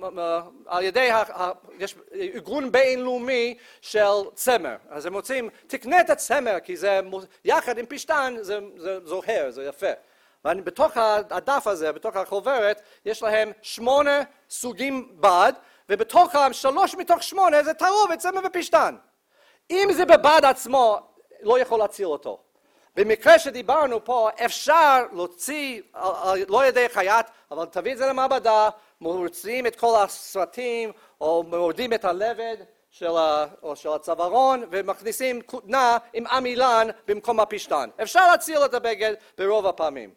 על ידי, יש ארגון בינלאומי של צמר, אז הם רוצים, תקנה את הצמר, כי זה יחד עם פשטן, זה, זה זוהר, זה יפה. ואני בתוך הדף הזה, בתוך החוברת, יש להם שמונה סוגים בד, ובתוכם שלוש מתוך שמונה זה תערובת צמר ופשטן. אם זה בבד עצמו, לא יכול להציל אותו. במקרה שדיברנו פה, אפשר להוציא, לא על ידי חייט, אבל תביא את זה למעבדה, מוציאים את כל הסרטים, או מורדים את הלבד של, ה, או של הצווארון, ומכניסים כותנה עם עמילן במקום הפשטן. אפשר להציל את הבגד ברוב הפעמים.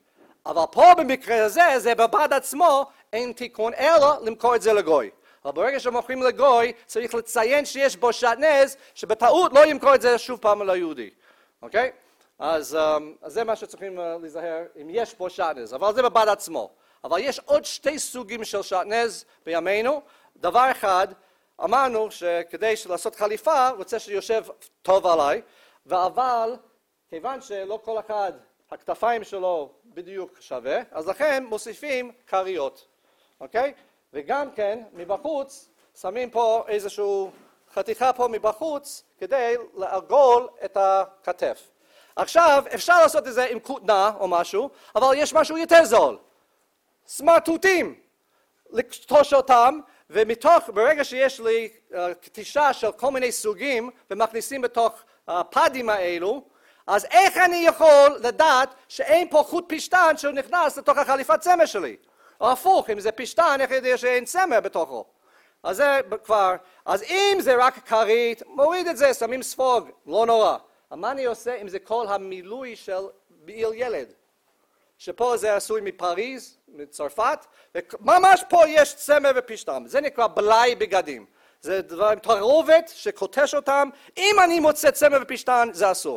אבל פה במקרה הזה, זה בבד עצמו, אין תיקון אלא למכור את זה לגוי. אבל ברגע שמוכרים לגוי, צריך לציין שיש בו שעטנז, שבטעות לא ימכור את זה שוב פעם ליהודי. אוקיי? אז, אז זה מה שצריכים להיזהר, אם יש פה שעטנז, אבל זה בבד עצמו. אבל יש עוד שתי סוגים של שעטנז בימינו. דבר אחד, אמרנו שכדי לעשות חליפה, רוצה שיושב טוב עליי, אבל כיוון שלא כל אחד, הכתפיים שלו בדיוק שווה, אז לכן מוסיפים כריות. אוקיי? וגם כן, מבחוץ, שמים פה איזושהי חתיכה פה מבחוץ, כדי לעגול את הכתף. עכשיו, אפשר לעשות את זה עם כותנה או משהו, אבל יש משהו יותר זול. סמרטוטים. לקטוש אותם, ומתוך, ברגע שיש לי uh, קטישה של כל מיני סוגים, ומכניסים בתוך הפדים האלו, אז איך אני יכול לדעת שאין פה חוט פשטן שנכנס לתוך החליפת צמר שלי? או הפוך, אם זה פשטן, איך יודע שאין צמר בתוכו? אז זה כבר, אז אם זה רק כרית, מוריד את זה, שמים ספוג, לא נורא. מה אני עושה אם זה כל המילוי של בעיל ילד? שפה זה עשוי מפריז, מצרפת, וממש פה יש צמר ופשטן. זה נקרא בלאי בגדים. זה דברים, תערובת שקוטש אותם. אם אני מוצא צמר ופשטן, זה אסור.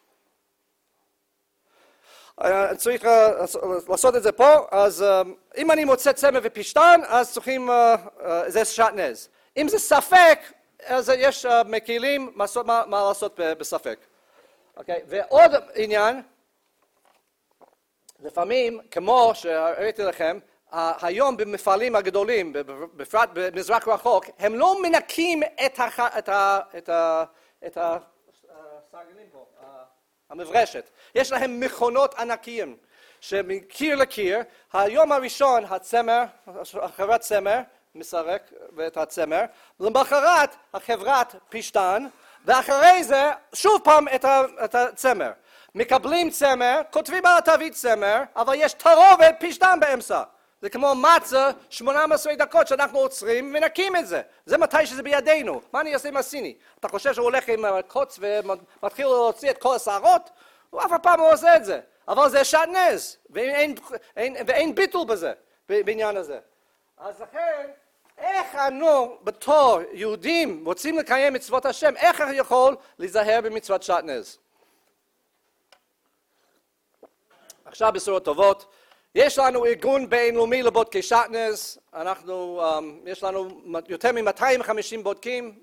צריך לעשות את זה פה, אז אם אני מוצא צמר ופשטן, אז צריכים, זה שעטנז. אם זה ספק, אז יש מקלים מה לעשות בספק. אוקיי, ועוד עניין, לפעמים, כמו שהראיתי לכם, היום במפעלים הגדולים, בפרט במזרח רחוק, הם לא מנקים את הסרגלים פה, המברשת. יש להם מכונות ענקיים, שמקיר לקיר, היום הראשון הצמר, החברת צמר, מסרק את הצמר, למחרת החברת פשטן, ואחרי זה שוב פעם את הצמר. מקבלים צמר, כותבים על התווית צמר, אבל יש תערובת פשטן באמצע. זה כמו מצה, שמונה עשרה דקות שאנחנו עוצרים ומנקים את זה. זה מתי שזה בידינו. מה אני אעשה עם הסיני? אתה חושב שהוא הולך עם קוץ ומתחיל להוציא את כל השערות? הוא אף פעם לא עושה את זה. אבל זה שעטנז, ואין, אין, ואין ביטול בזה, בעניין הזה. אז לכן, איך אנו בתור יהודים רוצים לקיים מצוות השם, איך אני יכול להיזהר במצוות שעטנז? עכשיו בשורות טובות. יש לנו ארגון בינלאומי לבודקי שעטנז, אנחנו, um, יש לנו יותר מ-מאתיים וחמישים בודקים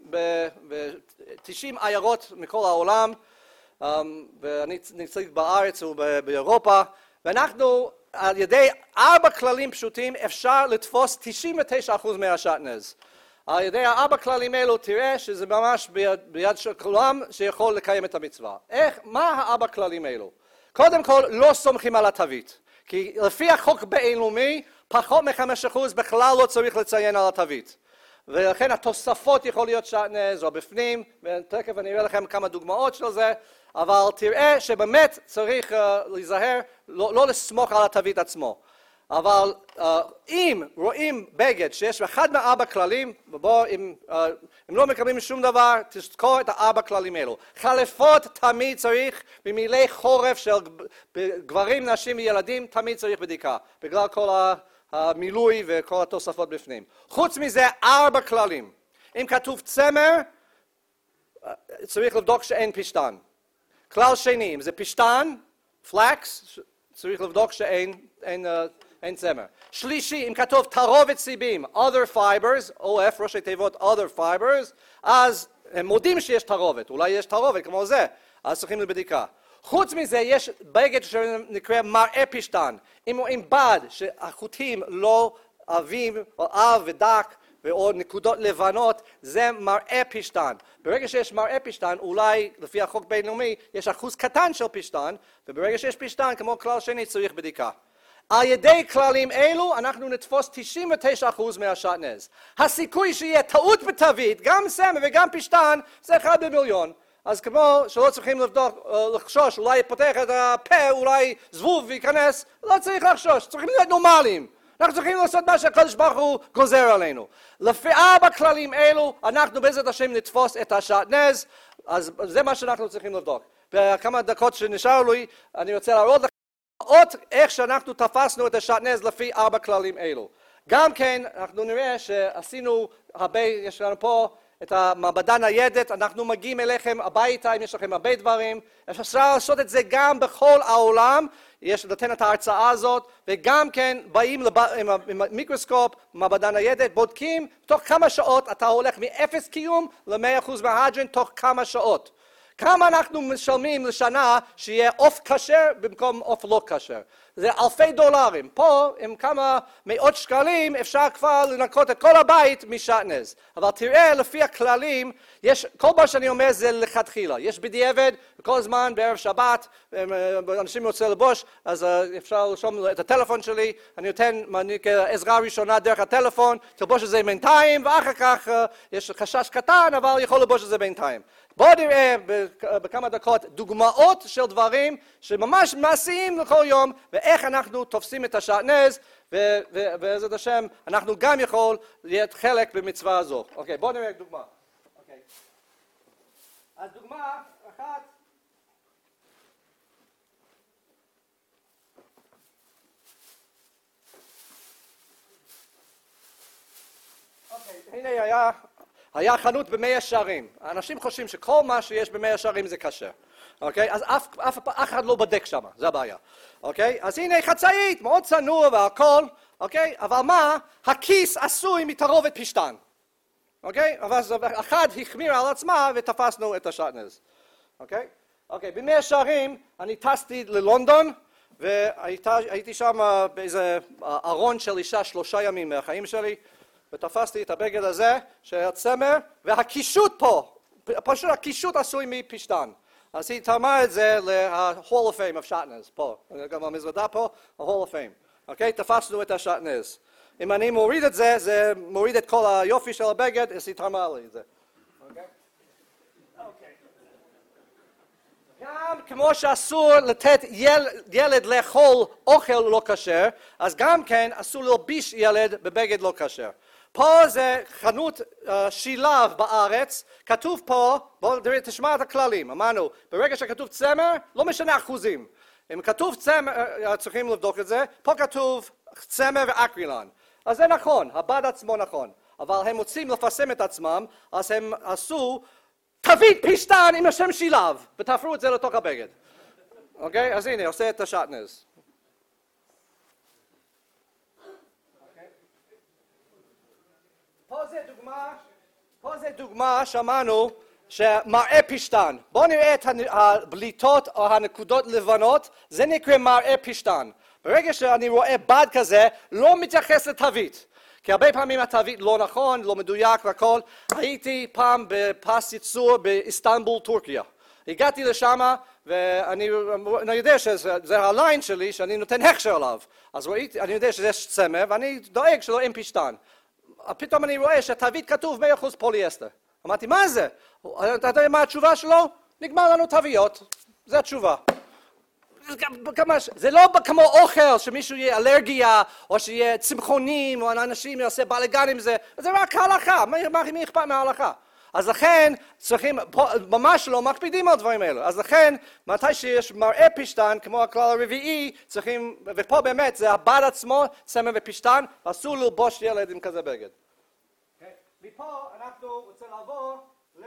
ב-תשעים עיירות מכל העולם, um, ואני נציג בארץ ובאירופה, ואנחנו על ידי ארבע כללים פשוטים אפשר לתפוס תשעים ותשעה אחוז מהשעטנז. על ידי הארבע כללים האלו תראה שזה ממש ביד, ביד של כולם שיכול לקיים את המצווה. איך, מה הארבע כללים האלו? קודם כל, לא סומכים על התווית. כי לפי החוק בינלאומי, פחות מ-חמישה אחוז בכלל לא צריך לציין על התווית. ולכן התוספות יכול להיות שעטנז או בפנים, ותכף אני אראה לכם כמה דוגמאות של זה, אבל תראה שבאמת צריך uh, להיזהר, לא, לא לסמוך על התווית עצמו. אבל uh, אם רואים בגד שיש אחד מארבע כללים, ובו אם, uh, אם לא מקבלים שום דבר, תזכור את הארבע כללים האלו. חליפות תמיד צריך, במילי חורף של גברים, נשים וילדים, תמיד צריך בדיקה, בגלל כל המילוי וכל התוספות בפנים. חוץ מזה, ארבע כללים. אם כתוב צמר, uh, צריך לבדוק שאין פשטן. כלל שני, אם זה פשטן, פלקס, צריך לבדוק שאין אין, uh, אין צמר. שלישי, אם כתוב תערובת סיבים, other fibers, O F, ראשי תיבות other fibers, אז הם מודים שיש תערובת, אולי יש תערובת כמו זה, אז צריכים לבדיקה. חוץ מזה, יש בגד שנקרא מראה פשטן. אם רואים בד שהחוטים לא עבים, או עב ודק, או נקודות לבנות, זה מראה פשטן. ברגע שיש מראה פשטן, אולי לפי החוק בינלאומי, יש אחוז קטן של פשטן, וברגע שיש פשטן, כמו כלל שני, צריך בדיקה. על ידי כללים אלו, אנחנו נתפוס תשעים ותשעה אחוז מהשעטנז. הסיכוי שיהיה טעות בתווית, גם סמר וגם פשטן, זה אחד במיליון. אז כמו שלא צריכים לבדוק, לחשוש, אולי פותח את הפה, אולי זבוב וייכנס, לא צריך לחשוש, צריכים להיות נורמליים. אנחנו צריכים לעשות מה שהקדוש ברוך הוא גוזר עלינו. לפי ארבע כללים אלו, אנחנו בעזרת השם נתפוס את השעטנז, אז זה מה שאנחנו צריכים לבדוק. בכמה דקות שנשארו לי, אני רוצה להראות לכם עוד איך שאנחנו תפסנו את השעטנז לפי ארבע כללים אלו. גם כן אנחנו נראה שעשינו הרבה, יש לנו פה את המעבדה ניידת, אנחנו מגיעים אליכם הביתה אם יש לכם הרבה דברים, אפשר לעשות את זה גם בכל העולם, יש לתת את ההרצאה הזאת, וגם כן באים לב... עם המיקרוסקופ, מעבדה ניידת, בודקים, תוך כמה שעות אתה הולך מאפס קיום ל-מאה אחוז מההדרין תוך כמה שעות. כמה אנחנו משלמים לשנה שיהיה עוף כשר במקום עוף לא כשר? זה אלפי דולרים. פה עם כמה מאות שקלים אפשר כבר לנקות את כל הבית משעטנז. אבל תראה לפי הכללים, יש, כל מה שאני אומר זה לכתחילה. יש בדיעבד, כל הזמן בערב שבת, אנשים רוצים לבוש, אז אפשר לרשום את הטלפון שלי, אני נותן עזרה ראשונה דרך הטלפון, תלבוש את זה בינתיים, ואחר כך יש חשש קטן, אבל יכול לבוש את זה בינתיים. בואו נראה בכמה דקות דוגמאות של דברים שממש מעשיים לכל יום ואיך אנחנו תופסים את השעטנז ובעזרת השם אנחנו גם יכול להיות חלק במצווה הזו. אוקיי, בואו נראה דוגמה. אוקיי. אז דוגמה אחת. אוקיי, הנה היה היה חנות במאה שערים. האנשים חושבים שכל מה שיש במאה שערים זה כשר. אוקיי? אז אף, אף, אף אחד לא בדק שם, זה הבעיה. אוקיי? אז הנה חצאית, מאוד צנוע והכל. אוקיי? אבל מה? הכיס עשוי מתערובת פשטן. אוקיי? אבל אחד החמיר על עצמה ותפסנו את השעטנז. אוקיי? אוקיי, במאה שערים אני טסתי ללונדון והייתי שם באיזה ארון של אישה שלושה ימים מהחיים שלי. ותפסתי את הבגד הזה של הצמר, והקישוט פה, פשוט הקישוט עשוי מפשטן. אז היא תרמה את זה ל-Hall of Fame of Shatnez, פה, גם המזוודה פה, ה-Hall of Fame. אוקיי? תפסנו את השעטנז. אם אני מוריד את זה, זה מוריד את כל היופי של הבגד, אז היא תרמה לי את זה. אוקיי? אוקיי. גם כמו שאסור לתת יל, ילד לאכול אוכל לא כשר, אז גם כן אסור להלביש ילד בבגד לא כשר. פה זה חנות uh, שילב בארץ, כתוב פה, בואו תשמע את הכללים, אמרנו, ברגע שכתוב צמר, לא משנה אחוזים. אם כתוב צמר, uh, צריכים לבדוק את זה, פה כתוב צמר ואקרילן. אז זה נכון, הבד עצמו נכון, אבל הם רוצים לפרסם את עצמם, אז הם עשו תווית פשטן עם השם שילב, ותפרו את זה לתוך הבגד. אוקיי? אז הנה, עושה את השעטנז. פה זה דוגמה, פה זה דוגמה שאמרנו שמראה פשטן. בואו נראה את הבליטות או הנקודות לבנות, זה נקרא מראה פשטן. ברגע שאני רואה בד כזה, לא מתייחס לתווית. כי הרבה פעמים התווית לא נכון, לא מדויק והכל. הייתי פעם בפס ייצור באיסטנבול, טורקיה. הגעתי לשם ואני אני יודע שזה הליין שלי שאני נותן הכשר עליו. אז ראיתי, אני יודע שזה צמר ואני דואג שלא אין פשטן. פתאום אני רואה שהתווית כתוב מאה אחוז פוליאסטר. אמרתי, מה זה? אתה יודע מה התשובה שלו? נגמר לנו תוויות. זו התשובה. זה לא כמו אוכל שמישהו יהיה אלרגיה או שיהיה צמחונים או אנשים יעשה בלגן עם זה. זה רק הלכה. מי אכפת מההלכה? אז לכן צריכים, ממש לא מקפידים על דברים האלו. אז לכן, מתי שיש מראה פשטן, כמו הכלל הרביעי, צריכים, ופה באמת זה הבד עצמו, צמר ופשטן, אסור ללבוש ילד עם כזה בגד. מפה אנחנו רוצים לעבור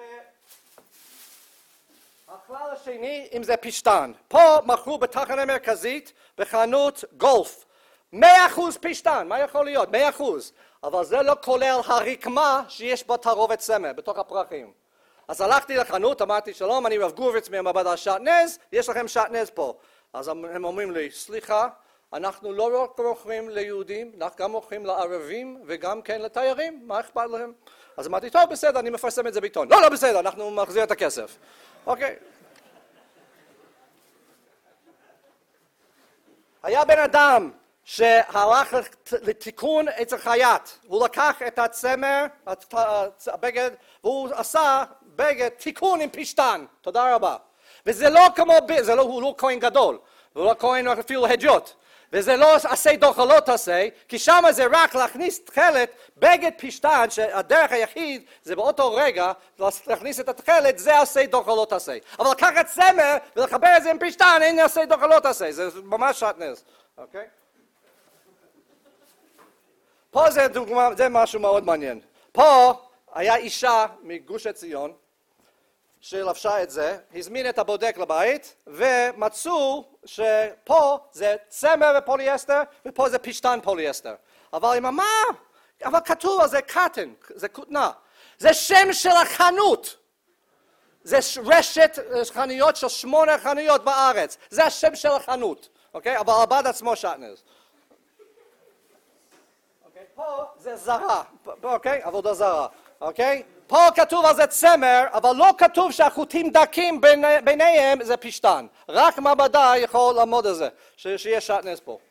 לכלל השני, אם זה פשטן. פה מכרו בתחנה מרכזית, בחנות גולף. מאה אחוז פשטן, מה יכול להיות? מאה אחוז. אבל זה לא כולל הרקמה שיש בה תערובת צמר, בתוך הפרחים. אז הלכתי לחנות, אמרתי, שלום, אני רב גורביץ מהמעבדה שעטנז, יש לכם שעטנז פה. אז הם אומרים לי, סליחה, אנחנו לא רק מוכרים ליהודים, אנחנו גם מוכרים לערבים וגם כן לתיירים, מה אכפת להם? אז אמרתי, טוב, בסדר, אני מפרסם את זה בעיתון. לא, לא, בסדר, אנחנו מחזיר את הכסף. אוקיי. היה בן אדם שהלך לתיקון עץ החייט, הוא לקח את הצמר, הבגד, והוא עשה בגד תיקון עם פשטן, תודה רבה. וזה לא כמו, זה לא, הוא לא כהן גדול, הוא לא כהן אפילו הדיוט. וזה לא עשה דוחה לא תעשה, כי שם זה רק להכניס תכלת, בגד פשטן, שהדרך היחיד זה באותו רגע להכניס את התכלת, זה עשה דוחה לא תעשה. אבל לקחת צמר ולחבר את זה עם פשטן, אין עשה דוחה לא תעשה, זה ממש שעטנז, אוקיי? פה זה דוגמה, זה משהו מאוד מעניין. פה היה אישה מגוש עציון, שלבשה את זה, הזמין את הבודק לבית, ומצאו שפה זה צמר ופוליאסטר, ופה זה פשטן פוליאסטר. אבל עם מה? אבל כתוב על זה קטן, זה כותנה. זה שם של החנות. זה רשת חנויות של שמונה חנויות בארץ. זה השם של החנות, אוקיי? אבל הבד עצמו שעטנז. אוקיי, פה זה זרה, אוקיי? עבודה זרה, אוקיי? פה כתוב על זה צמר, אבל לא כתוב שהחוטים דקים ביניהם זה פשטן. רק מעבדה יכול לעמוד על זה, שיהיה שעטנז פה.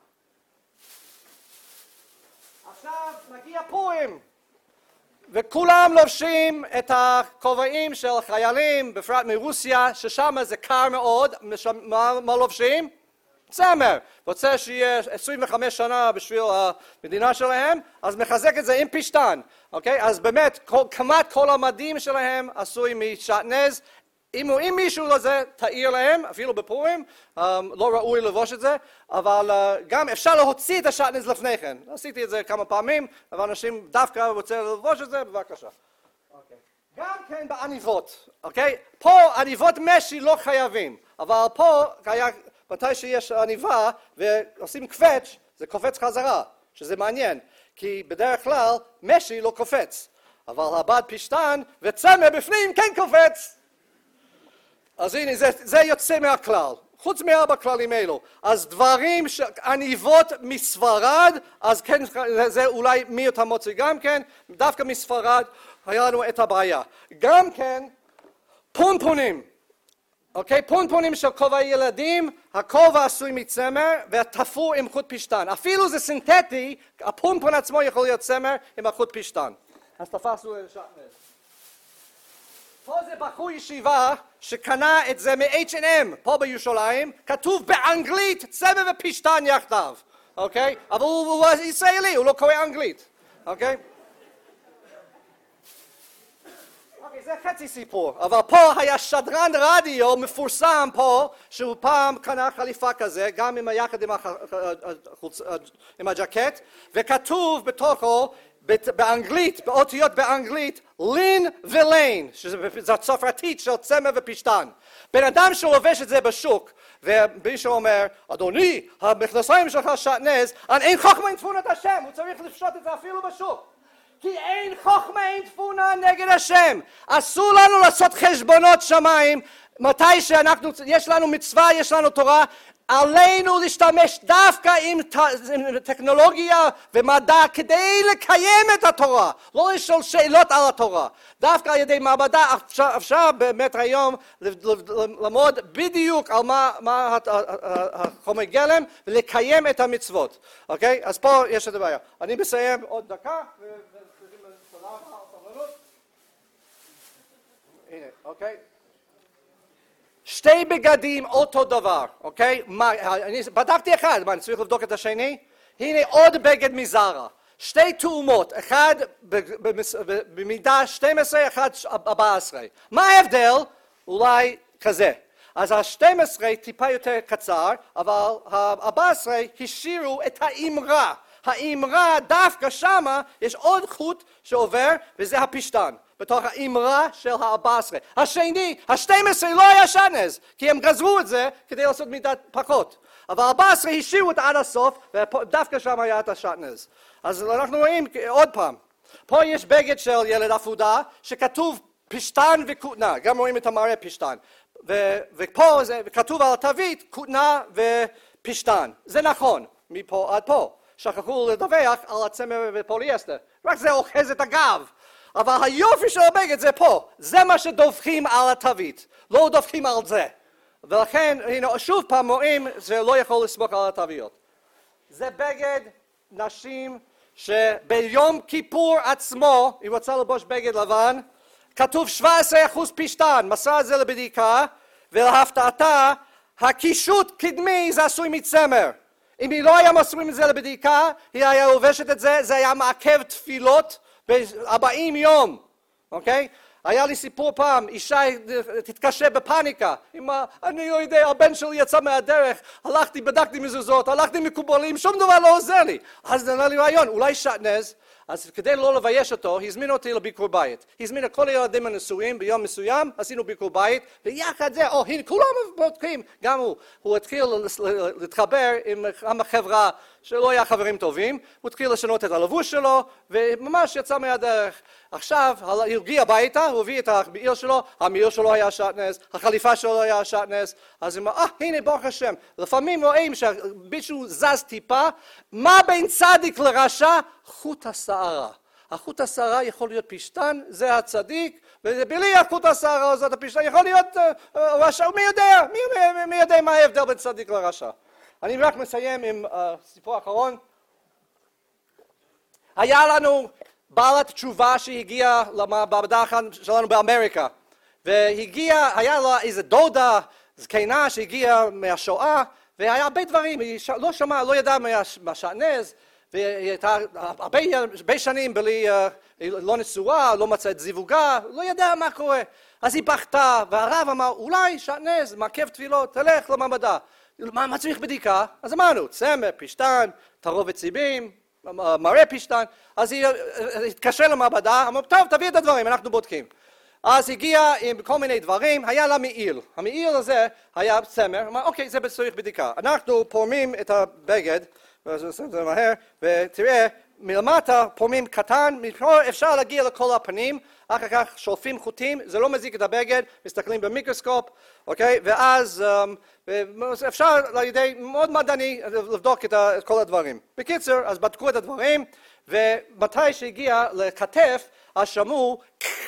עכשיו מגיע פורים, וכולם לובשים את הכובעים של חיילים, בפרט מרוסיה, ששם זה קר מאוד, מה, מה לובשים? צמר. רוצה שיהיה עשרים וחמש שנה בשביל המדינה שלהם, אז מחזק את זה עם פשטן. אוקיי? אז באמת, כל, כמעט כל המדים שלהם עשוי משעטנז. אם, אם מישהו לזה, תעיר להם, אפילו בפורים, um, לא ראוי לבוש את זה, אבל uh, גם אפשר להוציא את השעטנז לפני כן. עשיתי את זה כמה פעמים, אבל אנשים דווקא רוצה לבוש את זה, בבקשה. אוקיי. גם כן בעניבות, אוקיי? פה עניבות משי לא חייבים, אבל פה היה... מתי שיש עניבה ועושים קפץ, זה קופץ חזרה, שזה מעניין, כי בדרך כלל משי לא קופץ, אבל הבד פשטן וצמר בפנים כן קופץ. אז הנה, זה, זה יוצא מהכלל, חוץ מארבע כללים אלו. אז דברים, עניבות מספרד, אז כן, זה אולי מי אתה מוציא גם כן, דווקא מספרד היה לנו את הבעיה. גם כן, פונפונים. אוקיי, פונפונים של כובע ילדים, הכובע עשוי מצמר והתפור עם חוט פשטן. אפילו זה סינתטי, הפונפון עצמו יכול להיות צמר עם החוט פשטן. אז תפסנו את שעטנז. פה זה בחור ישיבה שקנה את זה מ-אייץ' אנד אם פה בירושלים, כתוב באנגלית צמר ופשטן יחדיו. אוקיי? אבל הוא, הוא ישראלי, הוא לא קורא אנגלית. אוקיי? זה חצי סיפור, אבל פה היה שדרן רדיו מפורסם פה, שהוא פעם קנה חליפה כזה, גם עם היחד עם, החוץ, עם הג'קט, וכתוב בתוכו באנגלית, באותיות באנגלית, לין וליין, שזה הצרפתית של צמר ופשטן. בן אדם שלובש את זה בשוק, ומישהו אומר, אדוני, המכנסיים שלך שעטנז, אין חוכמה עם תפונת השם, הוא צריך לפשוט את זה אפילו בשוק. כי אין חוכמה, אין תפונה נגד השם. אסור לנו לעשות חשבונות שמיים, מתי שאנחנו, יש לנו מצווה, יש לנו תורה, עלינו להשתמש דווקא עם, עם טכנולוגיה ומדע כדי לקיים את התורה, לא לשאול שאלות על התורה. דווקא על ידי מעבדה אפשר, אפשר באמת היום ללמוד בדיוק על מה, מה החומר גלם ולקיים את המצוות. אוקיי? אז פה יש את הבעיה. אני מסיים עוד דקה. הנה, אוקיי? שתי בגדים אותו דבר, אוקיי? מה, אני בדקתי אחד, מה, אני צריך לבדוק את השני? הנה עוד בגד מזרה, שתי תאומות, אחד במידה שתים עשרה, אחד ארבע עשרה. מה ההבדל? אולי כזה. אז ה-שתים עשרה טיפה יותר קצר, אבל ה-ארבע עשרה השאירו את האמרה. האמרה דווקא שמה יש עוד חוט שעובר וזה הפשטן. בתוך האמרה של ה-ארבע עשרה. השני, ה-שתים עשרה לא היה שעטנז, כי הם גזרו את זה כדי לעשות מידת פחות. אבל ה-ארבע עשרה השאירו את עד הסוף, ודווקא שם היה את השעטנז. אז אנחנו רואים עוד פעם. פה יש בגד של ילד אפודה, שכתוב פשטן וכותנה. גם רואים את המראה פשטן. ו- ופה זה כתוב על התווית, כותנה ופשטן. זה נכון, מפה עד פה. שכחו לדווח על הצמר ופוליאסטר. רק זה אוחז את הגב. אבל היופי של הבגד זה פה, זה מה שדופקים על התווית, לא דופקים על זה. ולכן, הנה, שוב פעם רואים שלא יכול לסמוך על התוויות. זה בגד נשים שביום כיפור עצמו, היא רוצה לבוש בגד לבן, כתוב שבע עשרה אחוז פשטן, מסרה את זה לבדיקה, ולהפתעתה, הקישוט קדמי זה עשוי מצמר. אם היא לא היה מסורים את זה לבדיקה, היא היה לובשת את זה, זה היה מעכב תפילות ב-ארבעים יום, אוקיי? היה לי סיפור פעם, אישה תתקשה בפאניקה, אמרה, אני לא יודע, הבן שלי יצא מהדרך, הלכתי, בדקתי מזוזות, הלכתי מקובלים, שום דבר לא עוזר לי. אז נראה לי רעיון, אולי שעטנז, אז כדי לא לבייש אותו, הזמין אותי לביקור בית. הזמין את כל הילדים הנשואים ביום מסוים, עשינו ביקור בית, ויחד זה, או, הנה, כולם בודקים, גם הוא, הוא התחיל להתחבר עם כמה חברה שלא היה חברים טובים, הוא התחיל לשנות את הלבוש שלו, וממש יצא מהדרך. עכשיו, הוא הגיע הביתה, הוא הביא את המעיל שלו, המעיל שלו היה שעטנז, החליפה שלו היה שעטנז, אז הוא אמר, אה, הנה, ברוך השם. לפעמים רואים שמישהו זז טיפה, מה בין צדיק לרשע? חוט השערה. החוט השערה יכול להיות פשטן, זה הצדיק, ובלי החוט השערה הזאת הפשטן יכול להיות uh, רשע, מי יודע? מי, מי, מי יודע מה ההבדל בין צדיק לרשע? אני רק מסיים עם uh, סיפור האחרון. היה לנו בעלת תשובה שהגיעה למעבדה שלנו באמריקה, והגיעה, היה לה איזה דודה זקנה שהגיעה מהשואה, והיה הרבה דברים, היא לא שמעה, לא ידעה מהשעטנז, והיא הייתה הרבה, הרבה שנים בלי, לא נשואה, לא מצאה את זיווגה, לא ידעה מה קורה. אז היא בכתה, והרב אמר, אולי שעטנז, מעכב תפילות, תלך למעבדה. מה, מה צריך בדיקה? אז אמרנו, צמר, פשטן, תערובת ציבים, מראה פשטן. אז היא התקשרה למעבדה, אמרו, טוב, תביא את הדברים, אנחנו בודקים. אז הגיע עם כל מיני דברים, היה לה מעיל. המעיל הזה היה צמר, אמר, אוקיי, זה צריך בדיקה. אנחנו פורמים את הבגד, זה מהר, ותראה, מלמטה פורמים קטן, מפה אפשר להגיע לכל הפנים, אחר כך שולפים חוטים, זה לא מזיק את הבגד, מסתכלים במיקרוסקופ, אוקיי? ואז אפשר על ידי מאוד מדעני לבדוק את כל הדברים. בקיצור, אז בדקו את הדברים, ומתי שהגיע לכתף, אז שמעו,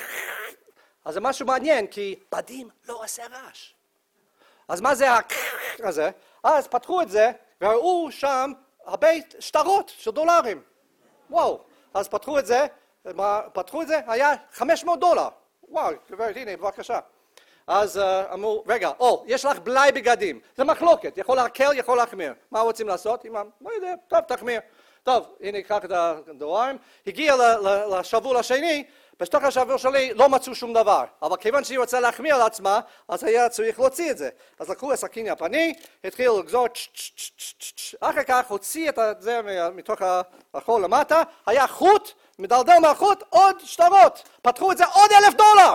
אז זה משהו מעניין, כי בדים לא עושה רעש. אז מה זה הזה? אז פתחו את זה, וראו שם הרבה שטרות של דולרים. וואו, אז פתחו את זה, פתחו את זה, היה חמש מאות דולר. וואו, גברת, הנה, בבקשה. אז uh, אמרו, רגע, או, יש לך בלאי בגדים. זה מחלוקת, יכול להקל, יכול להחמיר. מה רוצים לעשות? אמא, לא יודע, טוב, תחמיר. טוב, הנה, קח את הדולרים. הגיע לשבוע השני, בשטח השבוע שלי לא מצאו שום דבר. אבל כיוון שהיא רוצה להחמיר על עצמה, אז היה צריך להוציא את זה. אז לקחו הסכין יפני, התחילו לגזור, אחר כך הוציא את זה מתוך החול למטה, היה חוט, מדלדל מהחוט, עוד שטרות. פתחו את זה עוד אלף דולר.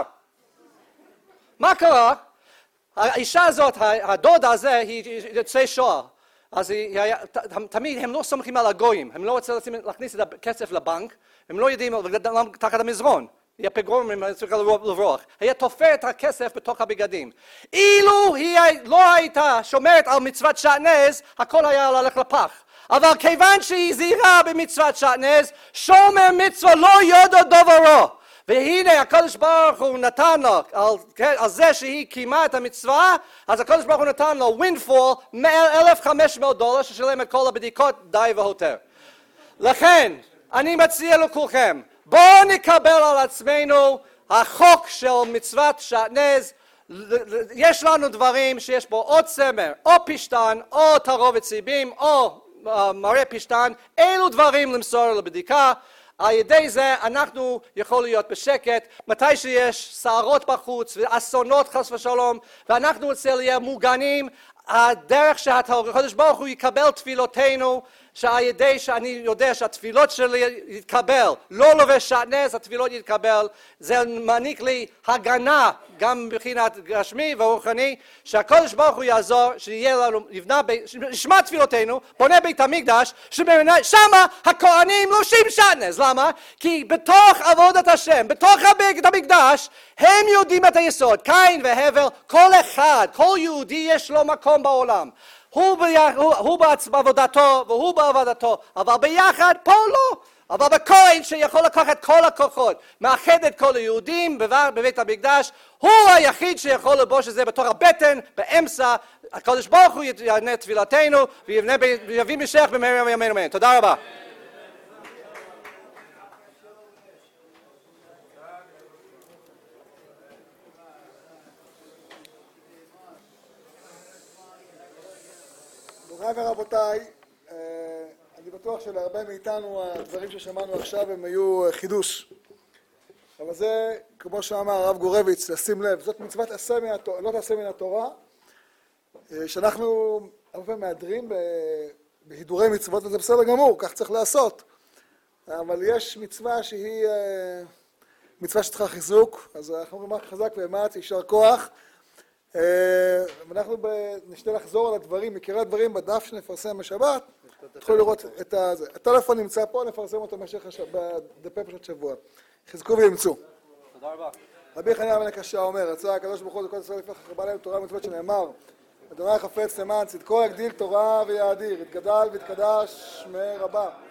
מה קרה? האישה הזאת, הדודה הזה, היא יוצאי שואה. אז היא, היא, תמיד הם לא סומכים על הגויים, הם לא רוצים להכניס את הכסף לבנק, הם לא יודעים תחת המזרון, יהיה פגרומים, הם צריכים לברוח. היה תופר את הכסף בתוך הבגדים. אילו היא לא הייתה שומרת על מצוות שעטנז, הכל היה ללכת לפח. אבל כיוון שהיא זהירה במצוות שעטנז, שומר מצווה לא יודע דברו. והנה הקדוש ברוך הוא נתן לו, על, על זה שהיא קיימה את המצווה, אז הקדוש ברוך הוא נתן לו ווינפול אלף וחמש מאות דולר ששילם את כל הבדיקות די והותר. לכן אני מציע לכולכם, בואו נקבל על עצמנו החוק של מצוות שעטנז. יש לנו דברים שיש בו או צמר, או פשטן, או תערובת ציבים, או uh, מראה פשטן, אלו דברים למסור לבדיקה. על ידי זה אנחנו יכולים להיות בשקט, מתי שיש סערות בחוץ ואסונות חס ושלום, ואנחנו רוצים להיות מוגנים, הדרך שהקדוש ברוך הוא יקבל תפילותינו, שעל ידי שאני יודע שהתפילות שלי יתקבל, לא לובש שעטנז, התפילות יתקבל, זה מעניק לי הגנה, גם מבחינת גשמי ורוחני, שהקדוש ברוך הוא יעזור, שיהיה לנו, יבנה, ישמע תפילותינו, בונה בית המקדש, שמה הכהנים לובשים שעטנז. למה? כי בתוך עבודת השם, בתוך בית המקדש, הם יודעים את היסוד, קין והבל, כל אחד, כל יהודי יש לו מקום בעולם. הוא, הוא, הוא בעבודתו והוא בעבודתו, אבל ביחד פה לא. אבל בכהן שיכול לקחת את כל הכוחות, מאחד את כל היהודים בבית המקדש, הוא היחיד שיכול לבוש את זה בתוך הבטן, באמצע. הקדוש ברוך הוא יענה תפילתנו ויביא משיח במהרה בימינו אמן. תודה רבה. מוריי ורבותיי, בטוח שלהרבה מאיתנו הדברים ששמענו עכשיו הם היו חידוש. אבל זה, כמו שאמר הרב גורביץ, לשים לב, זאת מצוות עשה מן התורה, לא תעשה מן התורה, שאנחנו הרבה פעמים מהדרים בהידורי מצוות, וזה בסדר גמור, כך צריך לעשות. אבל יש מצווה שהיא מצווה שצריכה חיזוק, אז אנחנו אומרים חזק ואמץ, יישר כוח. ואנחנו נשתה לחזור על הדברים, מכירי הדברים בדף שנפרסם בשבת, תוכלו לראות את זה. הטלפון נמצא פה, נפרסם אותו בדפי פרשת שבוע. חזקו וימצאו. תודה רבה. רבי חנינא בן הקשה אומר, רצה הקדוש ברוך הוא לכל ישראל לפני חרבה להם תורה ומצוות שנאמר, אדוני חפץ למען צדקו יגדיל תורה ויאדיר, יתגדל ויתקדש שמי רבה.